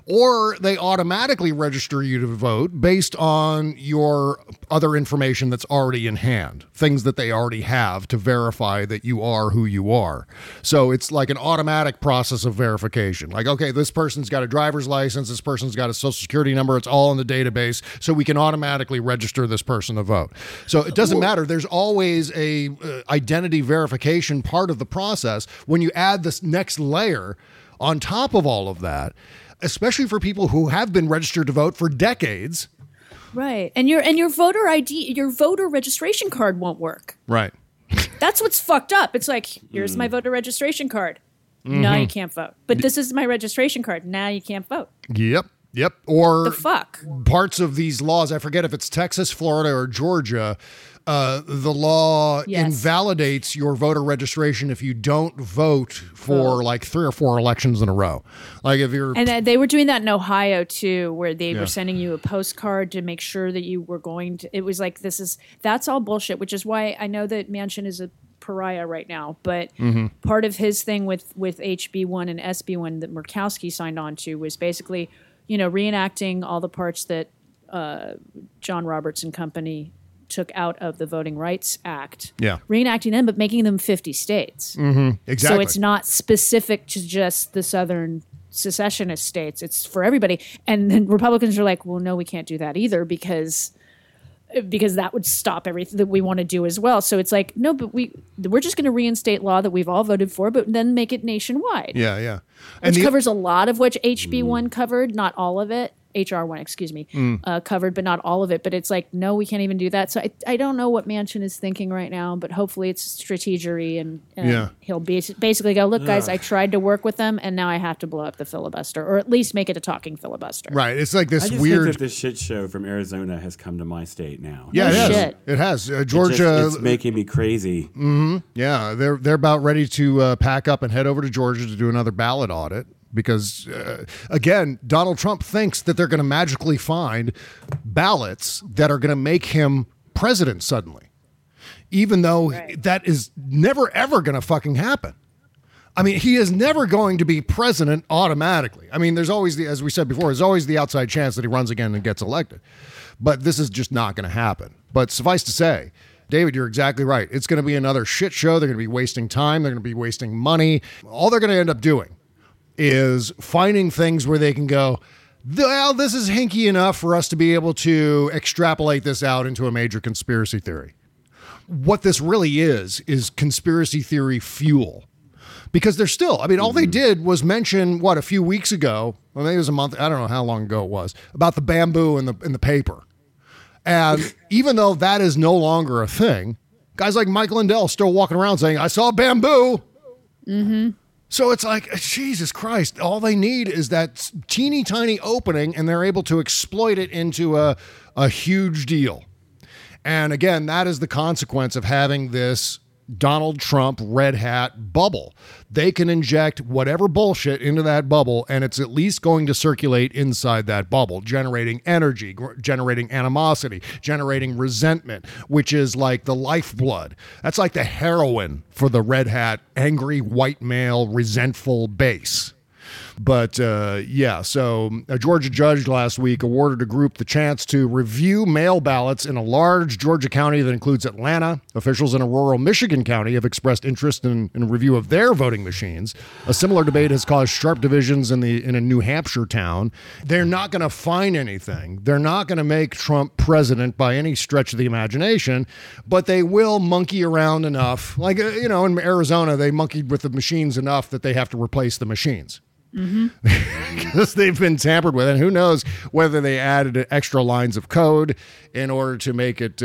or they automatically register you to vote based on your other information that's already in hand, things that they already have to verify that you are who you are. So it's like an automatic process of verification. Like, okay, this person's got a driver's license, this person's got a social security number, it's all in the database, so we can automatically register this person to vote. So it doesn't matter. There's always a identity verification part of the process. When you add this next layer on top of all of that, especially for people who have been registered to vote for decades. Right. And your voter ID, your voter registration card won't work. Right. That's what's fucked up. It's like, here's my voter registration card. Now you can't vote. But this is my registration card. Now you can't vote. Yep. Or the fuck? Parts of these laws, I forget if it's Texas, Florida, or Georgia, the law invalidates your voter registration if you don't vote for like 3 or 4 elections in a row. Like if you're... And they were doing that in Ohio too, where they were sending you a postcard to make sure that you were going to... It was like, that's all bullshit, which is why I know that Manchin is a pariah right now, but part of his thing with HB1 and SB1 that Murkowski signed on to was basically, reenacting all the parts that John Roberts and company took out of the Voting Rights Act. Yeah. Reenacting them, but making them 50 states. Exactly. So it's not specific to just the Southern secessionist states. It's for everybody. And then Republicans are like, well, no, we can't do that either because that would stop everything that we want to do as well. So it's like, no, but we're just going to reinstate law that we've all voted for, but then make it nationwide. Yeah. Which covers a lot of what HB1 covered, not all of it. HR1, excuse me, covered, but not all of it. But it's like, no, we can't even do that. So I don't know what Manchin is thinking right now, but hopefully it's strategery and he'll basically go, look, guys, I tried to work with them, and now I have to blow up the filibuster, or at least make it a talking filibuster. Right. It's like this I just weird... think that this shit show from Arizona has come to my state now. Yeah, it has. Georgia... It's making me crazy. Yeah, they're about ready to pack up and head over to Georgia to do another ballot audit. Because, again, Donald Trump thinks that they're going to magically find ballots that are going to make him president suddenly, even though that is never, ever going to fucking happen. I mean, he is never going to be president automatically. I mean, there's always as we said before, there's always the outside chance that he runs again and gets elected. But this is just not going to happen. But suffice to say, David, you're exactly right. It's going to be another shit show. They're going to be wasting time. They're going to be wasting money. All they're going to end up doing is finding things where they can go, well, this is hinky enough for us to be able to extrapolate this out into a major conspiracy theory. What this really is conspiracy theory fuel. Because they're still, I mean, all they did was mention, a few weeks ago, well, maybe it was a month, I don't know how long ago it was, about the bamboo in the paper. And even though that is no longer a thing, guys like Mike Lindell still walking around saying, I saw bamboo. So it's like, Jesus Christ, all they need is that teeny tiny opening and they're able to exploit it into a huge deal. And again, that is the consequence of having this Donald Trump red hat bubble. They can inject whatever bullshit into that bubble, and it's at least going to circulate inside that bubble, generating energy, generating animosity, generating resentment, which is like the lifeblood. That's like the heroin for the red hat, angry white male, resentful base. But so a Georgia judge last week awarded a group the chance to review mail ballots in a large Georgia county that includes Atlanta. Officials in a rural Michigan county have expressed interest in a review of their voting machines. A similar debate has caused sharp divisions in a New Hampshire town. They're not going to find anything. They're not going to make Trump president by any stretch of the imagination, but they will monkey around enough. Like, in Arizona, they monkeyed with the machines enough that they have to replace the machines. because they've been tampered with. And who knows whether they added extra lines of code in order to make it,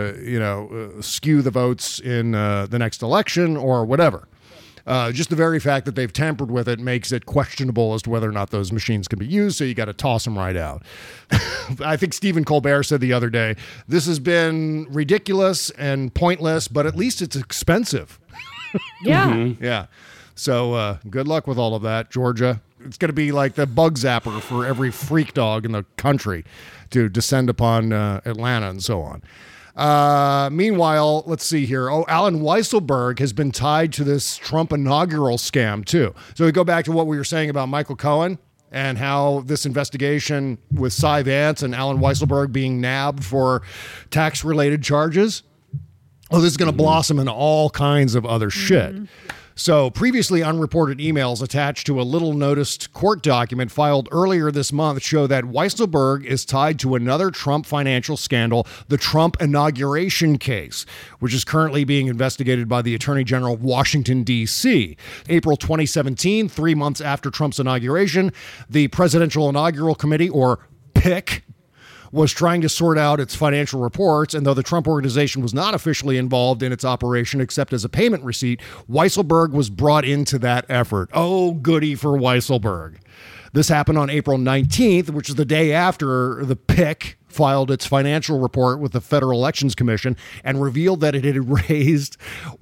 skew the votes in the next election or whatever. Just the very fact that they've tampered with it makes it questionable as to whether or not those machines can be used, so you got to toss them right out. I think Stephen Colbert said the other day, this has been ridiculous and pointless, but at least it's expensive. Yeah. Yeah. So good luck with all of that, Georgia. It's going to be like the bug zapper for every freak dog in the country to descend upon Atlanta and so on. Meanwhile, let's see here. Alan Weisselberg has been tied to this Trump inaugural scam, too. So we go back to what we were saying about Michael Cohen and how this investigation with Cy Vance and Alan Weisselberg being nabbed for tax-related charges. This is going to blossom into all kinds of other shit. So previously unreported emails attached to a little noticed court document filed earlier this month show that Weisselberg is tied to another Trump financial scandal, the Trump inauguration case, which is currently being investigated by the Attorney General of Washington, D.C. April 2017, 3 months after Trump's inauguration, the Presidential Inaugural Committee, or PIC, was trying to sort out its financial reports, and though the Trump organization was not officially involved in its operation except as a payment receipt, Weisselberg was brought into that effort. Oh, goody for Weisselberg. This happened on April 19th, which is the day after the PIC filed its financial report with the Federal Elections Commission and revealed that it had raised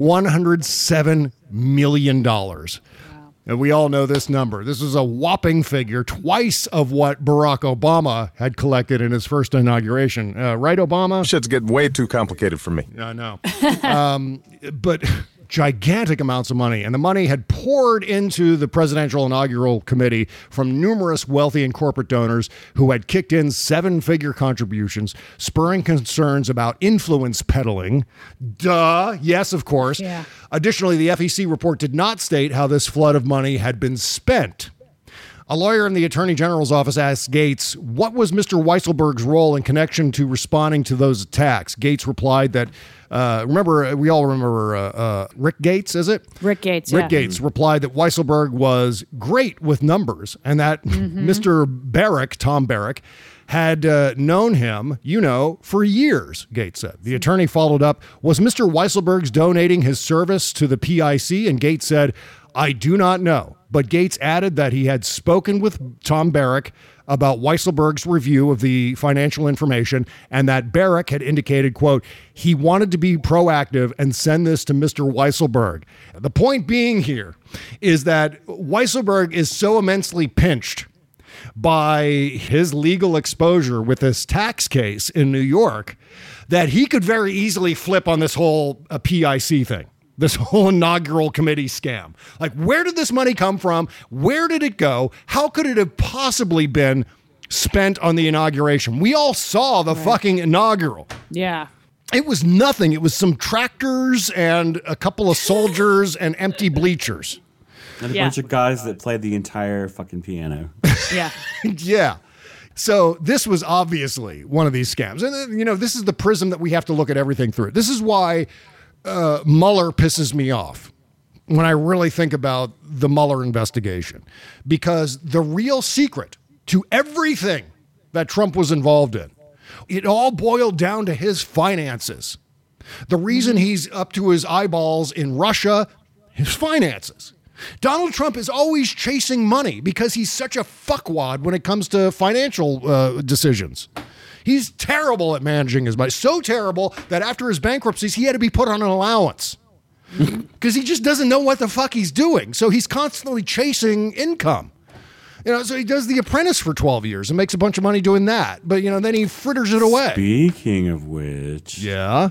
$107 million. And we all know this number. This is a whopping figure, twice of what Barack Obama had collected in his first inauguration. Right, Obama? Shit's getting way too complicated for me. I know. But gigantic amounts of money. And the money had poured into the Presidential Inaugural Committee from numerous wealthy and corporate donors who had kicked in seven-figure contributions, spurring concerns about influence peddling. Duh. Yes, of course. Yeah. Additionally, the FEC report did not state how this flood of money had been spent. A lawyer in the Attorney General's office asked Gates, what was Mr. Weisselberg's role in connection to responding to those attacks? Gates replied that, we all remember Rick Gates, is it? Rick Gates, Rick Gates replied that Weisselberg was great with numbers and that Mr. Barrack, Tom Barrack, had known him, for years, Gates said. The attorney followed up, was Mr. Weisselberg's donating his service to the PIC? And Gates said, I do not know. But Gates added that he had spoken with Tom Barrack about Weisselberg's review of the financial information and that Barrack had indicated, quote, he wanted to be proactive and send this to Mr. Weisselberg. The point being here is that Weisselberg is so immensely pinched by his legal exposure with this tax case in New York that he could very easily flip on this whole PIC thing. This whole inaugural committee scam. Like, where did this money come from? Where did it go? How could it have possibly been spent on the inauguration? We all saw the fucking inaugural. Yeah. It was nothing. It was some tractors and a couple of soldiers and empty bleachers. And a bunch of guys that played the entire fucking piano. Yeah. Yeah. So this was obviously one of these scams. And, this is the prism that we have to look at everything through. This is why Mueller pisses me off when I really think about the Mueller investigation, because the real secret to everything that Trump was involved in, it all boiled down to his finances. The reason he's up to his eyeballs in Russia, his finances. Donald Trump is always chasing money because he's such a fuckwad when it comes to financial decisions. He's terrible at managing his money. So terrible that after his bankruptcies, he had to be put on an allowance because he just doesn't know what the fuck he's doing. So he's constantly chasing income. So he does The Apprentice for 12 years and makes a bunch of money doing that. But, then he fritters it away. Speaking of which. Yeah.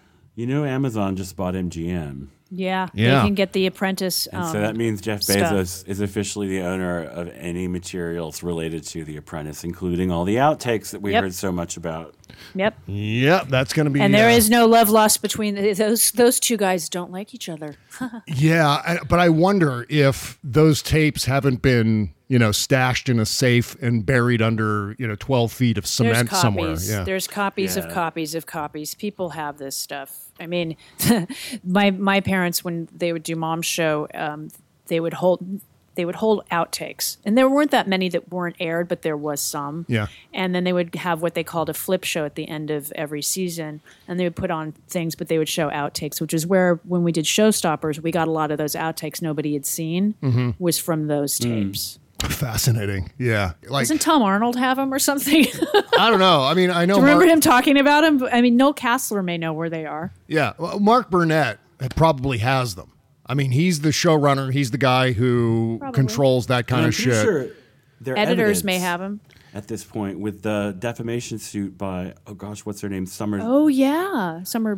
Amazon just bought MGM. Yeah, they can get The Apprentice. And so that means Jeff Bezos is officially the owner of any materials related to The Apprentice, including all the outtakes that we heard so much about. Yep. Yep, that's going to be... And there is no love lost between those two guys. Don't like each other. Yeah, but I wonder if those tapes haven't been... stashed in a safe and buried under, 12 feet of cement somewhere. Yeah. There's copies of copies of copies. People have this stuff. I mean, my parents, when they would do Mom's Show, they would hold they would hold outtakes. And there weren't that many that weren't aired, but there was some. Yeah. And then they would have what they called a flip show at the end of every season. And they would put on things, but they would show outtakes, which is where, when we did Showstoppers, we got a lot of those outtakes nobody had seen was from those tapes. Fascinating. Yeah. Like, doesn't Tom Arnold have them or something? I don't know. I mean, I know. Do you remember him talking about them? I mean, Noel Castler may know where they are. Yeah. Well, Mark Burnett probably has them. I mean, he's the showrunner. He's the guy who controls that kind of shit. Sure their editors may have them at this point with the defamation suit by what's her name? Summer. Oh yeah, Summer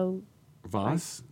Voss.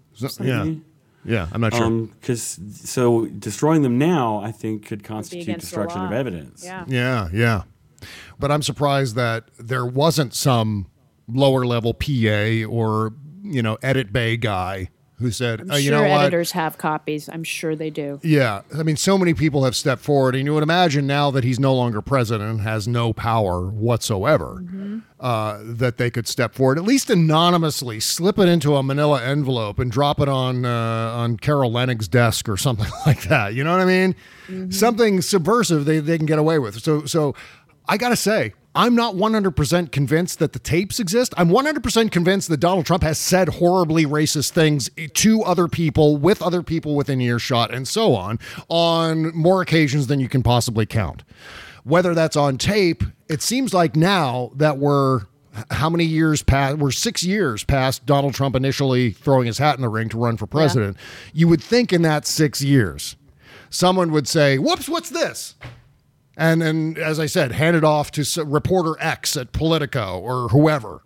Yeah, I'm not sure. Because so destroying them now, I think, could constitute destruction of evidence. Yeah. But I'm surprised that there wasn't some lower level PA or edit bay guy who said, I'm sure editors have copies. I'm sure they do. Yeah. I mean, so many people have stepped forward, and you would imagine now that he's no longer president and has no power whatsoever, that they could step forward, at least anonymously, slip it into a manila envelope and drop it on Carol Lenig's desk or something like that. You know what I mean? Something subversive they can get away with. So I got to say, I'm not 100% convinced that the tapes exist. I'm 100% convinced that Donald Trump has said horribly racist things to other people, with other people within earshot, and so on more occasions than you can possibly count. Whether that's on tape, it seems like now that we're how many years past? We're 6 years past Donald Trump initially throwing his hat in the ring to run for president. Yeah. You would think in that 6 years, someone would say, whoops, what's this? And then, as I said, hand it off to reporter X at Politico or whoever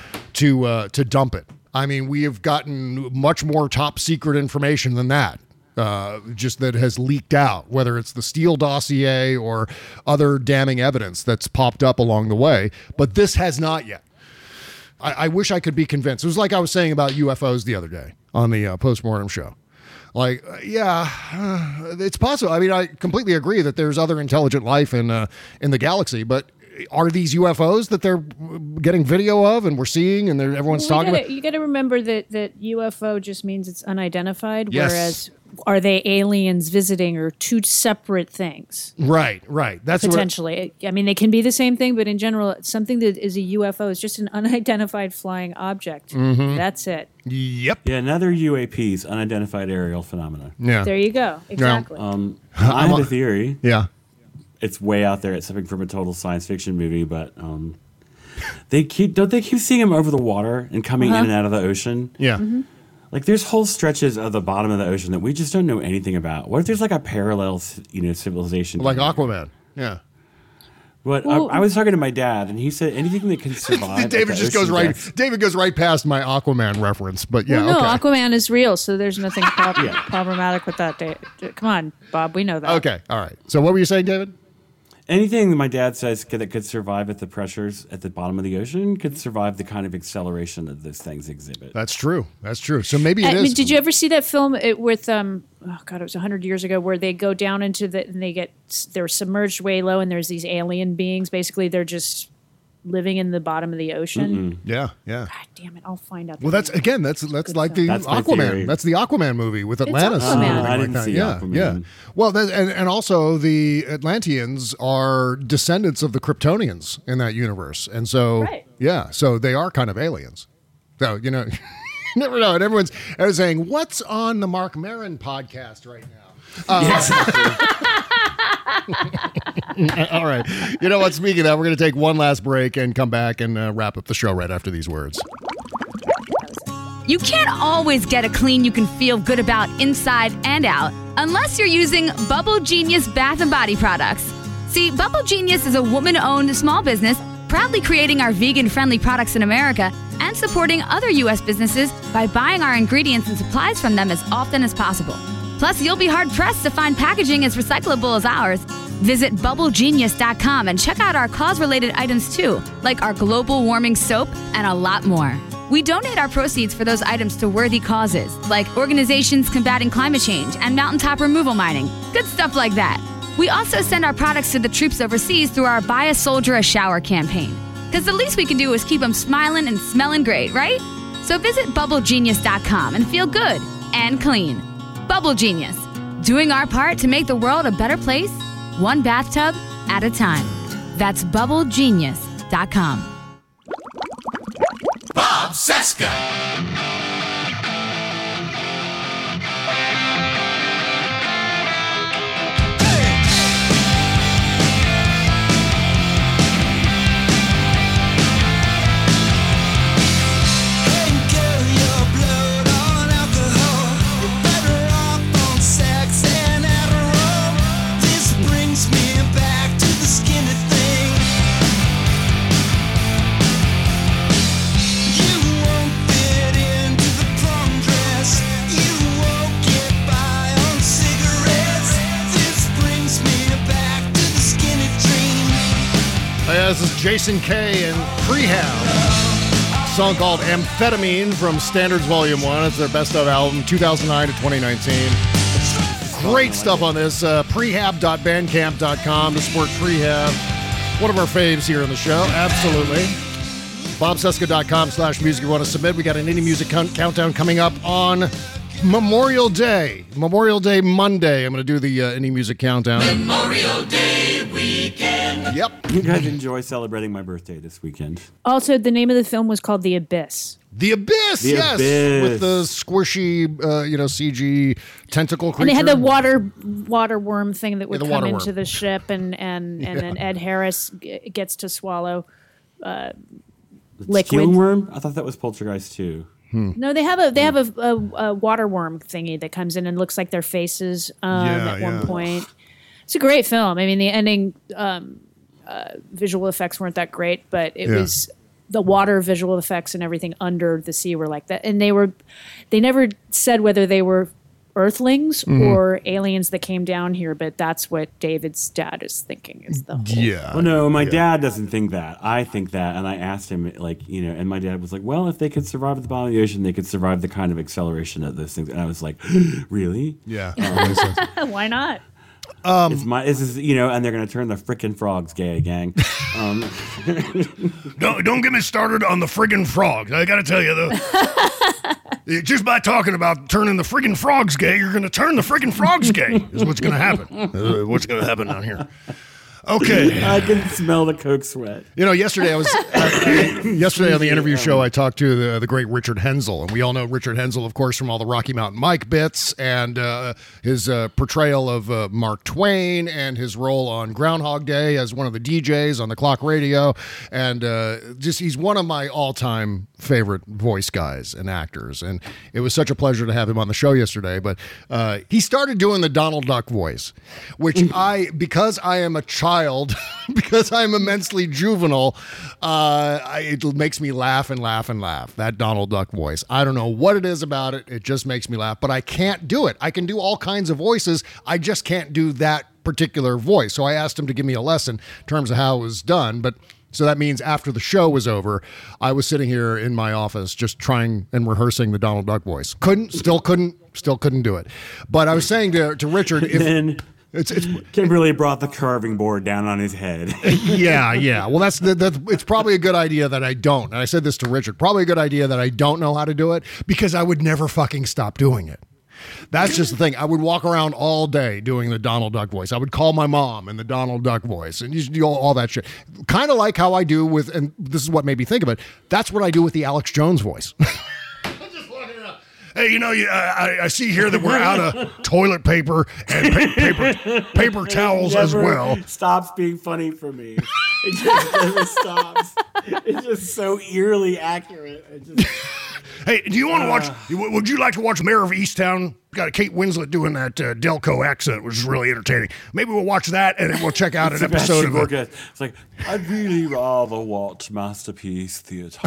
to dump it. I mean, we have gotten much more top secret information than that, just that has leaked out, whether it's the Steele dossier or other damning evidence that's popped up along the way. But this has not yet. I wish I could be convinced. It was like I was saying about UFOs the other day on the Postmortem show. Like, it's possible. I mean, I completely agree that there's other intelligent life in the galaxy, but are these UFOs that they're getting video of and we're seeing and everyone's talking about? You got to remember that UFO just means it's unidentified, yes. Whereas are they aliens visiting or two separate things? Right. That's potentially. I mean, they can be the same thing, but in general, something that is a UFO is just an unidentified flying object. That's it. Yep. Yeah, another UAPs, unidentified aerial phenomena. Yeah. There you go. Exactly. I have a theory. Yeah. It's way out there. It's something from a total science fiction movie, but don't they keep seeing them over the water and coming in and out of the ocean? Yeah. Like there's whole stretches of the bottom of the ocean that we just don't know anything about. What if there's like a parallel, civilization? Like Aquaman. Yeah. But I was talking to my dad, and he said anything that can survive. David goes right past my Aquaman reference, but yeah. Well, no, okay. Aquaman is real, so there's nothing problematic with that. Come on, Bob, we know that. Okay, all right. So what were you saying, David? Anything that my dad says that could survive at the pressures at the bottom of the ocean could survive the kind of acceleration that those things exhibit. That's true. So maybe it is. I mean, did you ever see that film with it was 100 years ago, where they go down into and they're submerged way low, and there's these alien beings. Basically, they're just living in the bottom of the ocean. Yeah. God damn it! I'll find out. Well, that's like the Aquaman. That's the Aquaman movie with Atlantis. I didn't see Aquaman. Yeah. Well, and also the Atlanteans are descendants of the Kryptonians in that universe, and so so they are kind of aliens. So you never know. And everyone's saying, "What's on the Mark Maron podcast right now?" Yes. All right. You know what? Speaking of that, we're going to take one last break and come back and wrap up the show right after these words. You can't always get a clean you can feel good about inside and out unless you're using Bubble Genius Bath and Body products. See, Bubble Genius is a woman-owned small business proudly creating our vegan-friendly products in America and supporting other U.S. businesses by buying our ingredients and supplies from them as often as possible. Plus, you'll be hard-pressed to find packaging as recyclable as ours. Visit BubbleGenius.com and check out our cause-related items, too, like our global warming soap and a lot more. We donate our proceeds for those items to worthy causes, like organizations combating climate change and mountaintop removal mining. Good stuff like that. We also send our products to the troops overseas through our Buy a Soldier a Shower campaign. Because the least we can do is keep them smiling and smelling great, right? So visit BubbleGenius.com and feel good and clean. Bubble Genius. doing our part to make the world a better place, one bathtub at a time. That's BubbleGenius.com. Bob Cesca. This is Jason K and Prehab. A song called Amphetamine from Standards Volume 1. It's their best of album, 2009 to 2019. Great stuff on this. Prehab.bandcamp.com to support Prehab. One of our faves here on the show. Absolutely. BobCesca.com/music you want to submit. We got an indie music countdown coming up on Memorial Day. Memorial Day Monday. I'm going to do the indie music countdown. Memorial Day weekend. Yep. You guys enjoy celebrating my birthday this weekend. Also, the name of the film was called The Abyss. The Abyss, The yes. Abyss. With the squishy, CG tentacle creature. And they had the water worm thing that would the come water into worm. the ship, and then Ed Harris gets to swallow liquid. Steel worm? I thought that was Poltergeist 2. No, they have a water worm thingy that comes in and looks like their faces at one point. It's a great film. I mean, the ending visual effects weren't that great, but it was the water visual effects and everything under the sea were like that. And they never said whether they were Earthlings or aliens that came down here, but that's what David's dad is thinking is the whole. Yeah. Well, no, my dad doesn't think that. I think that, and I asked him, and my dad was like, well, if they could survive at the bottom of the ocean, they could survive the kind of acceleration of those things. And I was like, really? Yeah. Why not? And they're going to turn the frickin' frogs gay, gang. Don't get me started on the friggin' frogs. I got to tell you, though. Just by talking about turning the friggin' frogs gay, you're going to turn the friggin' frogs gay, is what's going to happen. What's going to happen down here. Okay. I can smell the Coke sweat. Yesterday yesterday on the interview show, I talked to the great Richard Hensel, and we all know Richard Hensel, of course, from all the Rocky Mountain Mike bits and his portrayal of Mark Twain and his role on Groundhog Day as one of the DJs on the clock radio, and he's one of my all-time favorite voice guys and actors, and it was such a pleasure to have him on the show yesterday. But he started doing the Donald Duck voice, which because I am a child, because I'm immensely juvenile, it makes me laugh and laugh and laugh. That Donald Duck voice. I don't know what it is about it. It just makes me laugh, but I can't do it. I can do all kinds of voices. I just can't do that particular voice. So I asked him to give me a lesson in terms of how it was done. But so that means after the show was over, I was sitting here in my office just trying and rehearsing the Donald Duck voice. Still couldn't do it. But I was saying to Richard, Kimberly brought the carving board down on his head. Yeah. Well, it's probably a good idea that I don't. And I said this to Richard. Probably a good idea that I don't know how to do it because I would never fucking stop doing it. That's just the thing. I would walk around all day doing the Donald Duck voice. I would call my mom in the Donald Duck voice and you do all that shit. Kind of like how I do with, and this is what made me think of it, that's what I do with the Alex Jones voice. Hey, I see here that we're out of toilet paper and paper towels as well. Stops being funny for me. It just never stops. It's just so eerily accurate. Hey, do you want to watch? Would you like to watch Mayor of Easttown? Got Kate Winslet doing that Delco accent, which is really entertaining. Maybe we'll watch that and then we'll check out an episode of it. It's like, I'd really rather watch Masterpiece Theatre.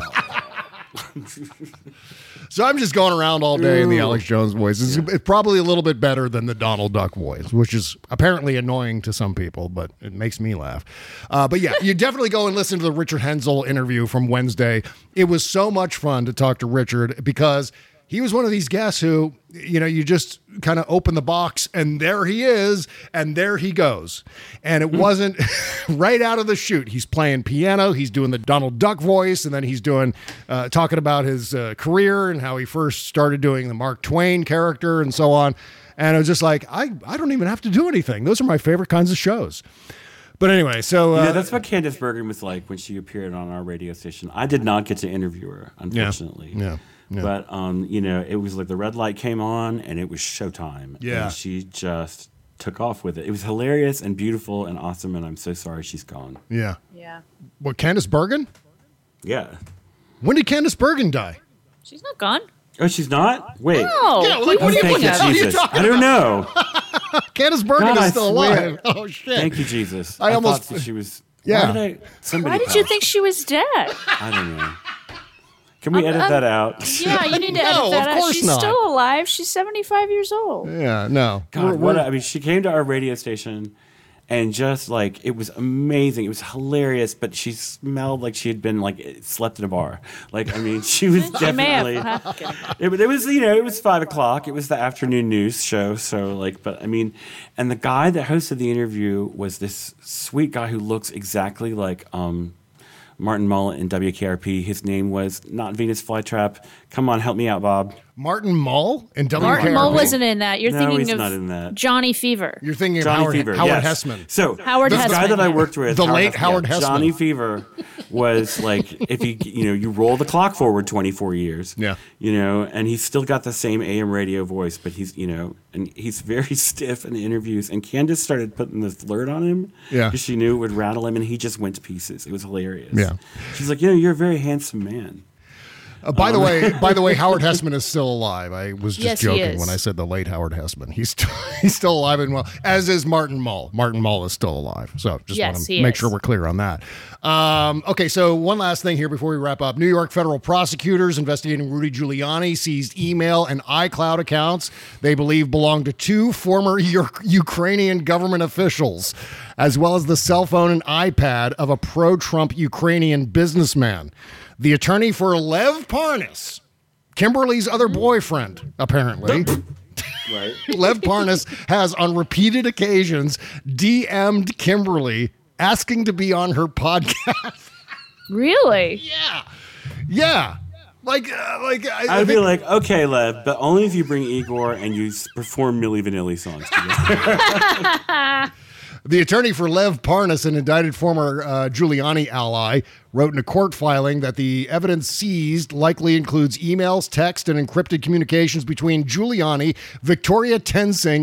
So I'm just going around all day in the Alex Jones voice. It's probably a little bit better than the Donald Duck voice, which is apparently annoying to some people, but it makes me laugh. But yeah, you definitely go and listen to the Richard Hensel interview from Wednesday. It was so much fun to talk to Richard because he was one of these guests who, you just kind of open the box and there he is and there he goes. And it wasn't right out of the chute. He's playing piano. He's doing the Donald Duck voice. And then he's doing, talking about his career and how he first started doing the Mark Twain character and so on. And I was just like, I don't even have to do anything. Those are my favorite kinds of shows. But anyway, so... that's what Candace Bergen was like when she appeared on our radio station. I did not get to interview her, unfortunately. Yeah. But, it was like the red light came on and it was showtime. Yeah. And she just took off with it. It was hilarious and beautiful and awesome, and I'm so sorry she's gone. Yeah. Yeah. What, Candace Bergen? Yeah. When did Candace Bergen die? She's not gone. Oh, she's not? Wait. No. Yeah, like, what are you Thank looking you, at? What are you Jesus. talking I don't know. Candace Bergen God, is I still swear. alive. Oh, shit. Thank you, Jesus. I almost thought that she was... Yeah. Why did you think she was dead? I don't know. Can we edit that out? Yeah, you need to edit that out. She's still alive. She's 75 years old. Yeah, no. God, she came to our radio station and just like, it was amazing. It was hilarious, but she smelled like she had been slept in a bar. She was definitely, it was, it was 5:00. It was the afternoon news show. So and the guy that hosted the interview was this sweet guy who looks exactly like, Martin Mull in WKRP. His name was not Venus Flytrap. Come on, help me out, Bob. Martin Mull in WKRP? Martin Mull wasn't in that. You're thinking he's of not in that. Johnny Fever. You're thinking Johnny of Fever, Howard yes. Hessman. So Howard the Hessman, guy that I worked with, the late Howard Hessman. Johnny Fever was like, if you roll the clock forward 24 years, and he's still got the same AM radio voice, but he's, and he's very stiff in the interviews. And Candace started putting the flirt on him because she knew it would rattle him, and he just went to pieces. It was hilarious. Yeah. She's like, you're a very handsome man. By the way, Howard Hessman is still alive. I was just Yes, he joking is. when I said the late Howard Hessman. He's still alive and well, as is Martin Mull. Martin Mull is still alive. So just want to make sure we're clear on that. Okay, so one last thing here before we wrap up. New York federal prosecutors investigating Rudy Giuliani seized email and iCloud accounts they believe belong to two former Ukrainian government officials, as well as the cell phone and iPad of a pro-Trump Ukrainian businessman. The attorney for Lev Parnas, Kimberly's other boyfriend, apparently. Right. Lev Parnas has on repeated occasions DM'd Kimberly asking to be on her podcast. Really? Yeah. I'd be like, okay, Lev, but only if you bring Igor and you perform Milli Vanilli songs together. The attorney for Lev Parnas, an indicted former Giuliani ally, wrote in a court filing that the evidence seized likely includes emails, text, and encrypted communications between Giuliani, Victoria Tensing,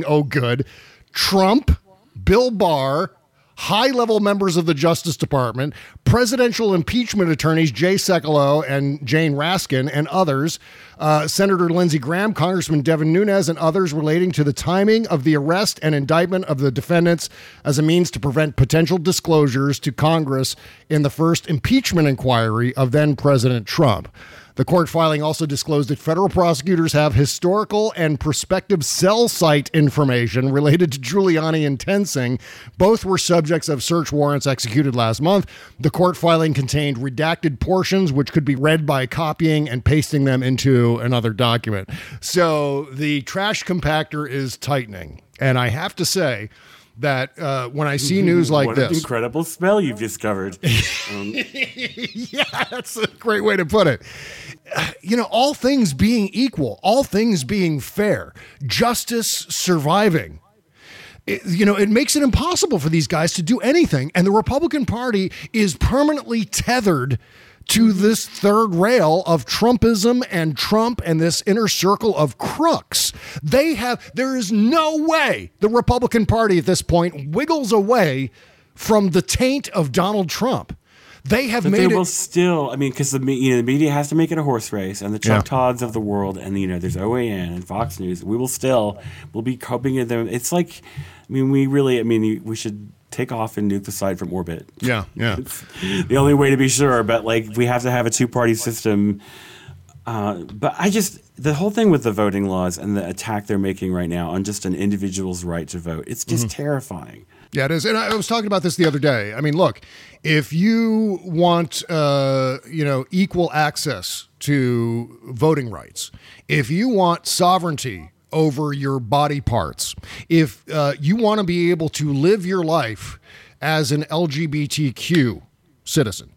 Trump, Bill Barr, high-level members of the Justice Department, presidential impeachment attorneys Jay Sekulow and Jane Raskin, and others, Senator Lindsey Graham, Congressman Devin Nunes, and others relating to the timing of the arrest and indictment of the defendants as a means to prevent potential disclosures to Congress in the first impeachment inquiry of then-President Trump. The court filing also disclosed that federal prosecutors have historical and prospective cell site information related to Giuliani and Tensing. Both were subjects of search warrants executed last month. The court filing contained redacted portions which could be read by copying and pasting them into another document. So the trash compactor is tightening. And I have to say that when I see news like what this... an incredible smell you've discovered. Yeah, that's a great way to put it. All things being equal, all things being fair, justice surviving, it makes it impossible for these guys to do anything. And the Republican Party is permanently tethered to this third rail of Trumpism and Trump and this inner circle of crooks. There is no way the Republican Party at this point wiggles away from the taint of Donald Trump. They have made it. Will still, because the media has to make it a horse race, and the Chuck Todds of the world, and there's OAN and Fox News. We'll be coping in them. It's like, we should take off and nuke the site from orbit. Yeah. It's the only way to be sure, but we have to have a two-party system. But the whole thing with the voting laws and the attack they're making right now on just an individual's right to vote, it's just terrifying. Yeah, it is. And I was talking about this the other day. Look, if you want, equal access to voting rights, if you want sovereignty over your body parts, if you want to be able to live your life as an LGBTQ citizen,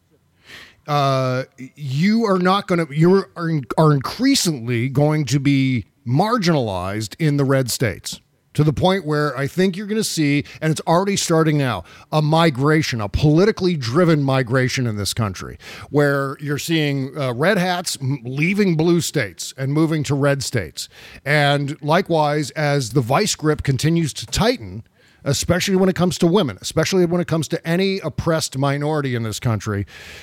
you are increasingly going to be marginalized in the red states. to the point where I think you're going to see, and it's already starting now, a migration, a politically driven migration in this country, where you're seeing red hats leaving blue states and moving to red states. And likewise, as the vice grip continues to tighten, especially when it comes to women, especially when it comes to any oppressed minority in this country,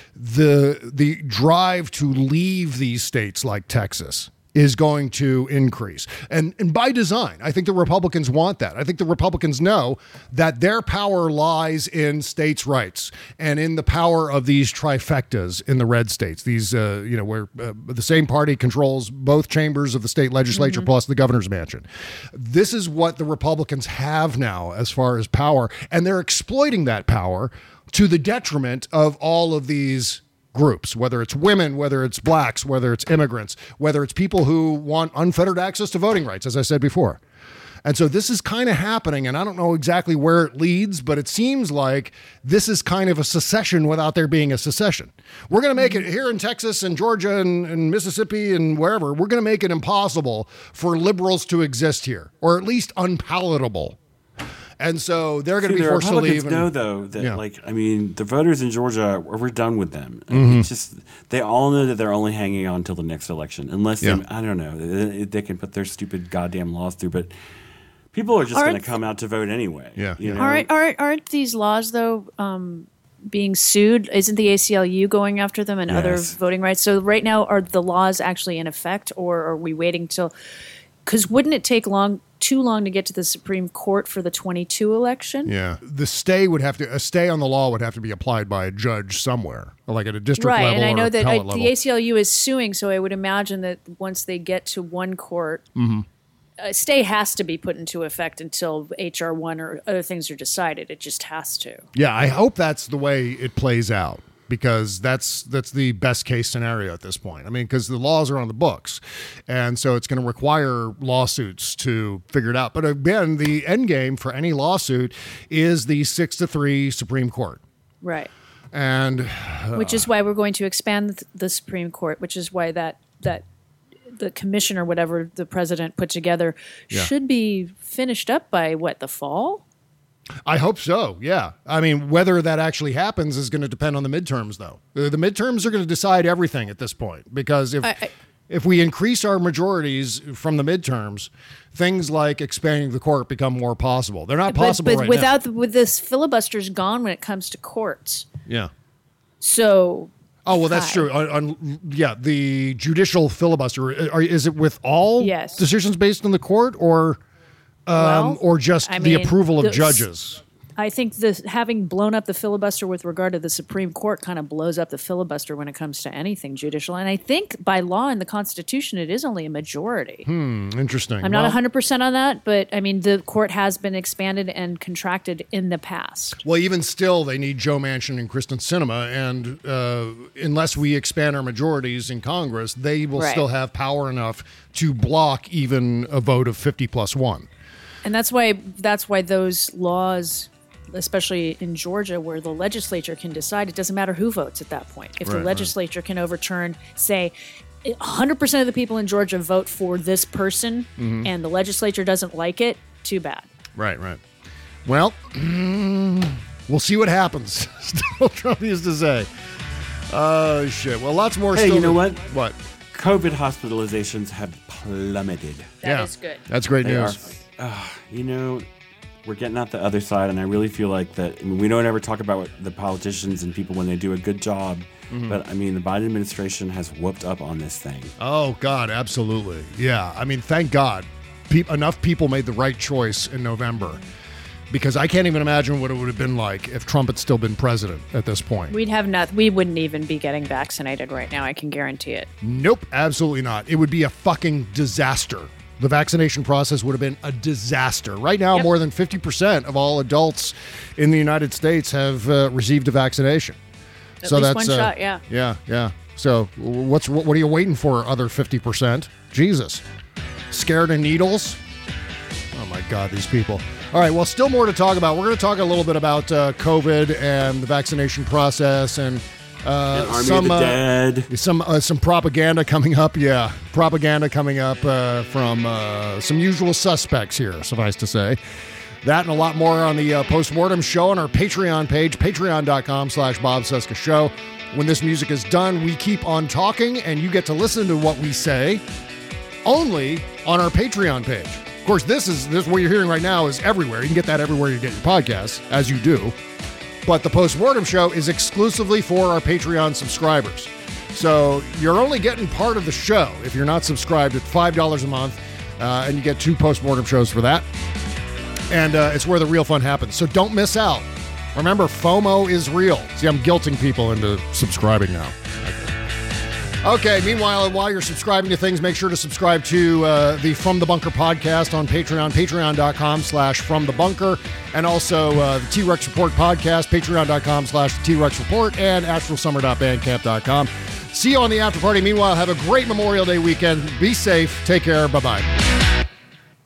the drive to leave these states like Texas is going to increase. And by design, I think the Republicans want that. I think the Republicans know that their power lies in states' rights and in the power of these trifectas in the red states, these, where the same party controls both chambers of the state legislature plus the governor's mansion. This is what the Republicans have now as far as power, and they're exploiting that power to the detriment of all of these groups, whether it's women, whether it's blacks, whether it's immigrants, whether it's people who want unfettered access to voting rights, as I said before. And so this is kind of happening, and I don't know exactly where it leads, but it seems like this is kind of a secession without there being a secession. We're going to make it here in Texas and Georgia and Mississippi and wherever. We're going to make it impossible for liberals to exist here, or at least unpalatable. And so they're going to be forced to leave. Know, though, that the voters in Georgia, we're done with them. It's just they all know that they're only hanging on until the next election, unless they, I don't know, they can put their stupid goddamn laws through. But people are just going to come out to vote anyway. Yeah. You know? Aren't these laws though being sued? Isn't the ACLU going after them and other voting rights? So right now, are the laws actually in effect, or are we waiting till? Because wouldn't it take too long to get to the Supreme Court for the 22 election? Yeah. The stay a stay on the law would have to be applied by a judge somewhere, like at a district level. Right, and I know that level. the ACLU is suing, so I would imagine that once they get to one court, a stay has to be put into effect until H.R. 1 or other things are decided. It just has to. Yeah, I hope that's the way it plays out, because that's the best case scenario at this point. I mean, because the laws are on the books, and so it's going to require lawsuits to figure it out. But again, the end game for any lawsuit is the 6-3 Supreme Court. Right. And which is why we're going to expand the Supreme Court, which is why that the commission or whatever the president put together should be finished up by the fall? I hope so, yeah. I mean, whether that actually happens is going to depend on the midterms, though. The midterms are going to decide everything at this point, because if we increase our majorities from the midterms, things like expanding the court become more possible. They're not possible right now. With this filibuster's gone when it comes to courts. Yeah. So... Oh, well, that's true. The judicial filibuster, is it with all decisions based on the court, or just the approval of judges? I think having blown up the filibuster with regard to the Supreme Court kind of blows up the filibuster when it comes to anything judicial. And I think by law in the Constitution, it is only a majority. Interesting. I'm not 100% on that, but I mean, the court has been expanded and contracted in the past. Well, even still, they need Joe Manchin and Kristen Sinema. And unless we expand our majorities in Congress, they will still have power enough to block even a vote of 50+1. And that's why those laws, especially in Georgia, where the legislature can decide, it doesn't matter who votes at that point. If the legislature can overturn, say, 100% of the people in Georgia vote for this person, and the legislature doesn't like it, too bad. Right. Well, we'll see what happens. Still Trump used to say. Oh, shit. Well, lots more. Hey, you know what? What? COVID hospitalizations have plummeted. That is good. That's great news. We're getting out the other side, and I really feel like that. I mean, we don't ever talk about the politicians and people when they do a good job, but I mean, the Biden administration has whooped up on this thing. Oh, God, absolutely. Yeah. I mean, thank God enough people made the right choice in November, because I can't even imagine what it would have been like if Trump had still been president at this point. We wouldn't even be getting vaccinated right now. I can guarantee it. Nope, absolutely not. It would be a fucking disaster. The vaccination process would have been a disaster. Right now, more than 50% of all adults in the United States have received a vaccination. At least one shot, yeah. Yeah. So what are you waiting for, other 50%? Jesus. Scared of needles? Oh, my God, these people. All right, well, still more to talk about. We're going to talk a little bit about COVID and the vaccination process and Army of the Dead. Some propaganda coming up. Yeah, propaganda coming up from some usual suspects here, suffice to say. That and a lot more on the Postmortem Show on our Patreon page, patreon.com/Bob Cesca Show. When this music is done, we keep on talking, and you get to listen to what we say only on our Patreon page. Of course, this what you're hearing right now is everywhere. You can get that everywhere you get your podcasts, as you do. But the Postmortem Show is exclusively for our Patreon subscribers. So you're only getting part of the show if you're not subscribed at $5 a month, and you get 2 Postmortem shows for that. And it's where the real fun happens. So don't miss out. Remember, FOMO is real. See, I'm guilting people into subscribing now. Okay, meanwhile, while you're subscribing to things, make sure to subscribe to the From the Bunker podcast on Patreon, patreon.com/FromTheBunker, and also the T-Rex Report podcast, patreon.com/T-Rex Report, and astralsummer.bandcamp.com. See you on the after party. Meanwhile, have a great Memorial Day weekend. Be safe. Take care. Bye-bye.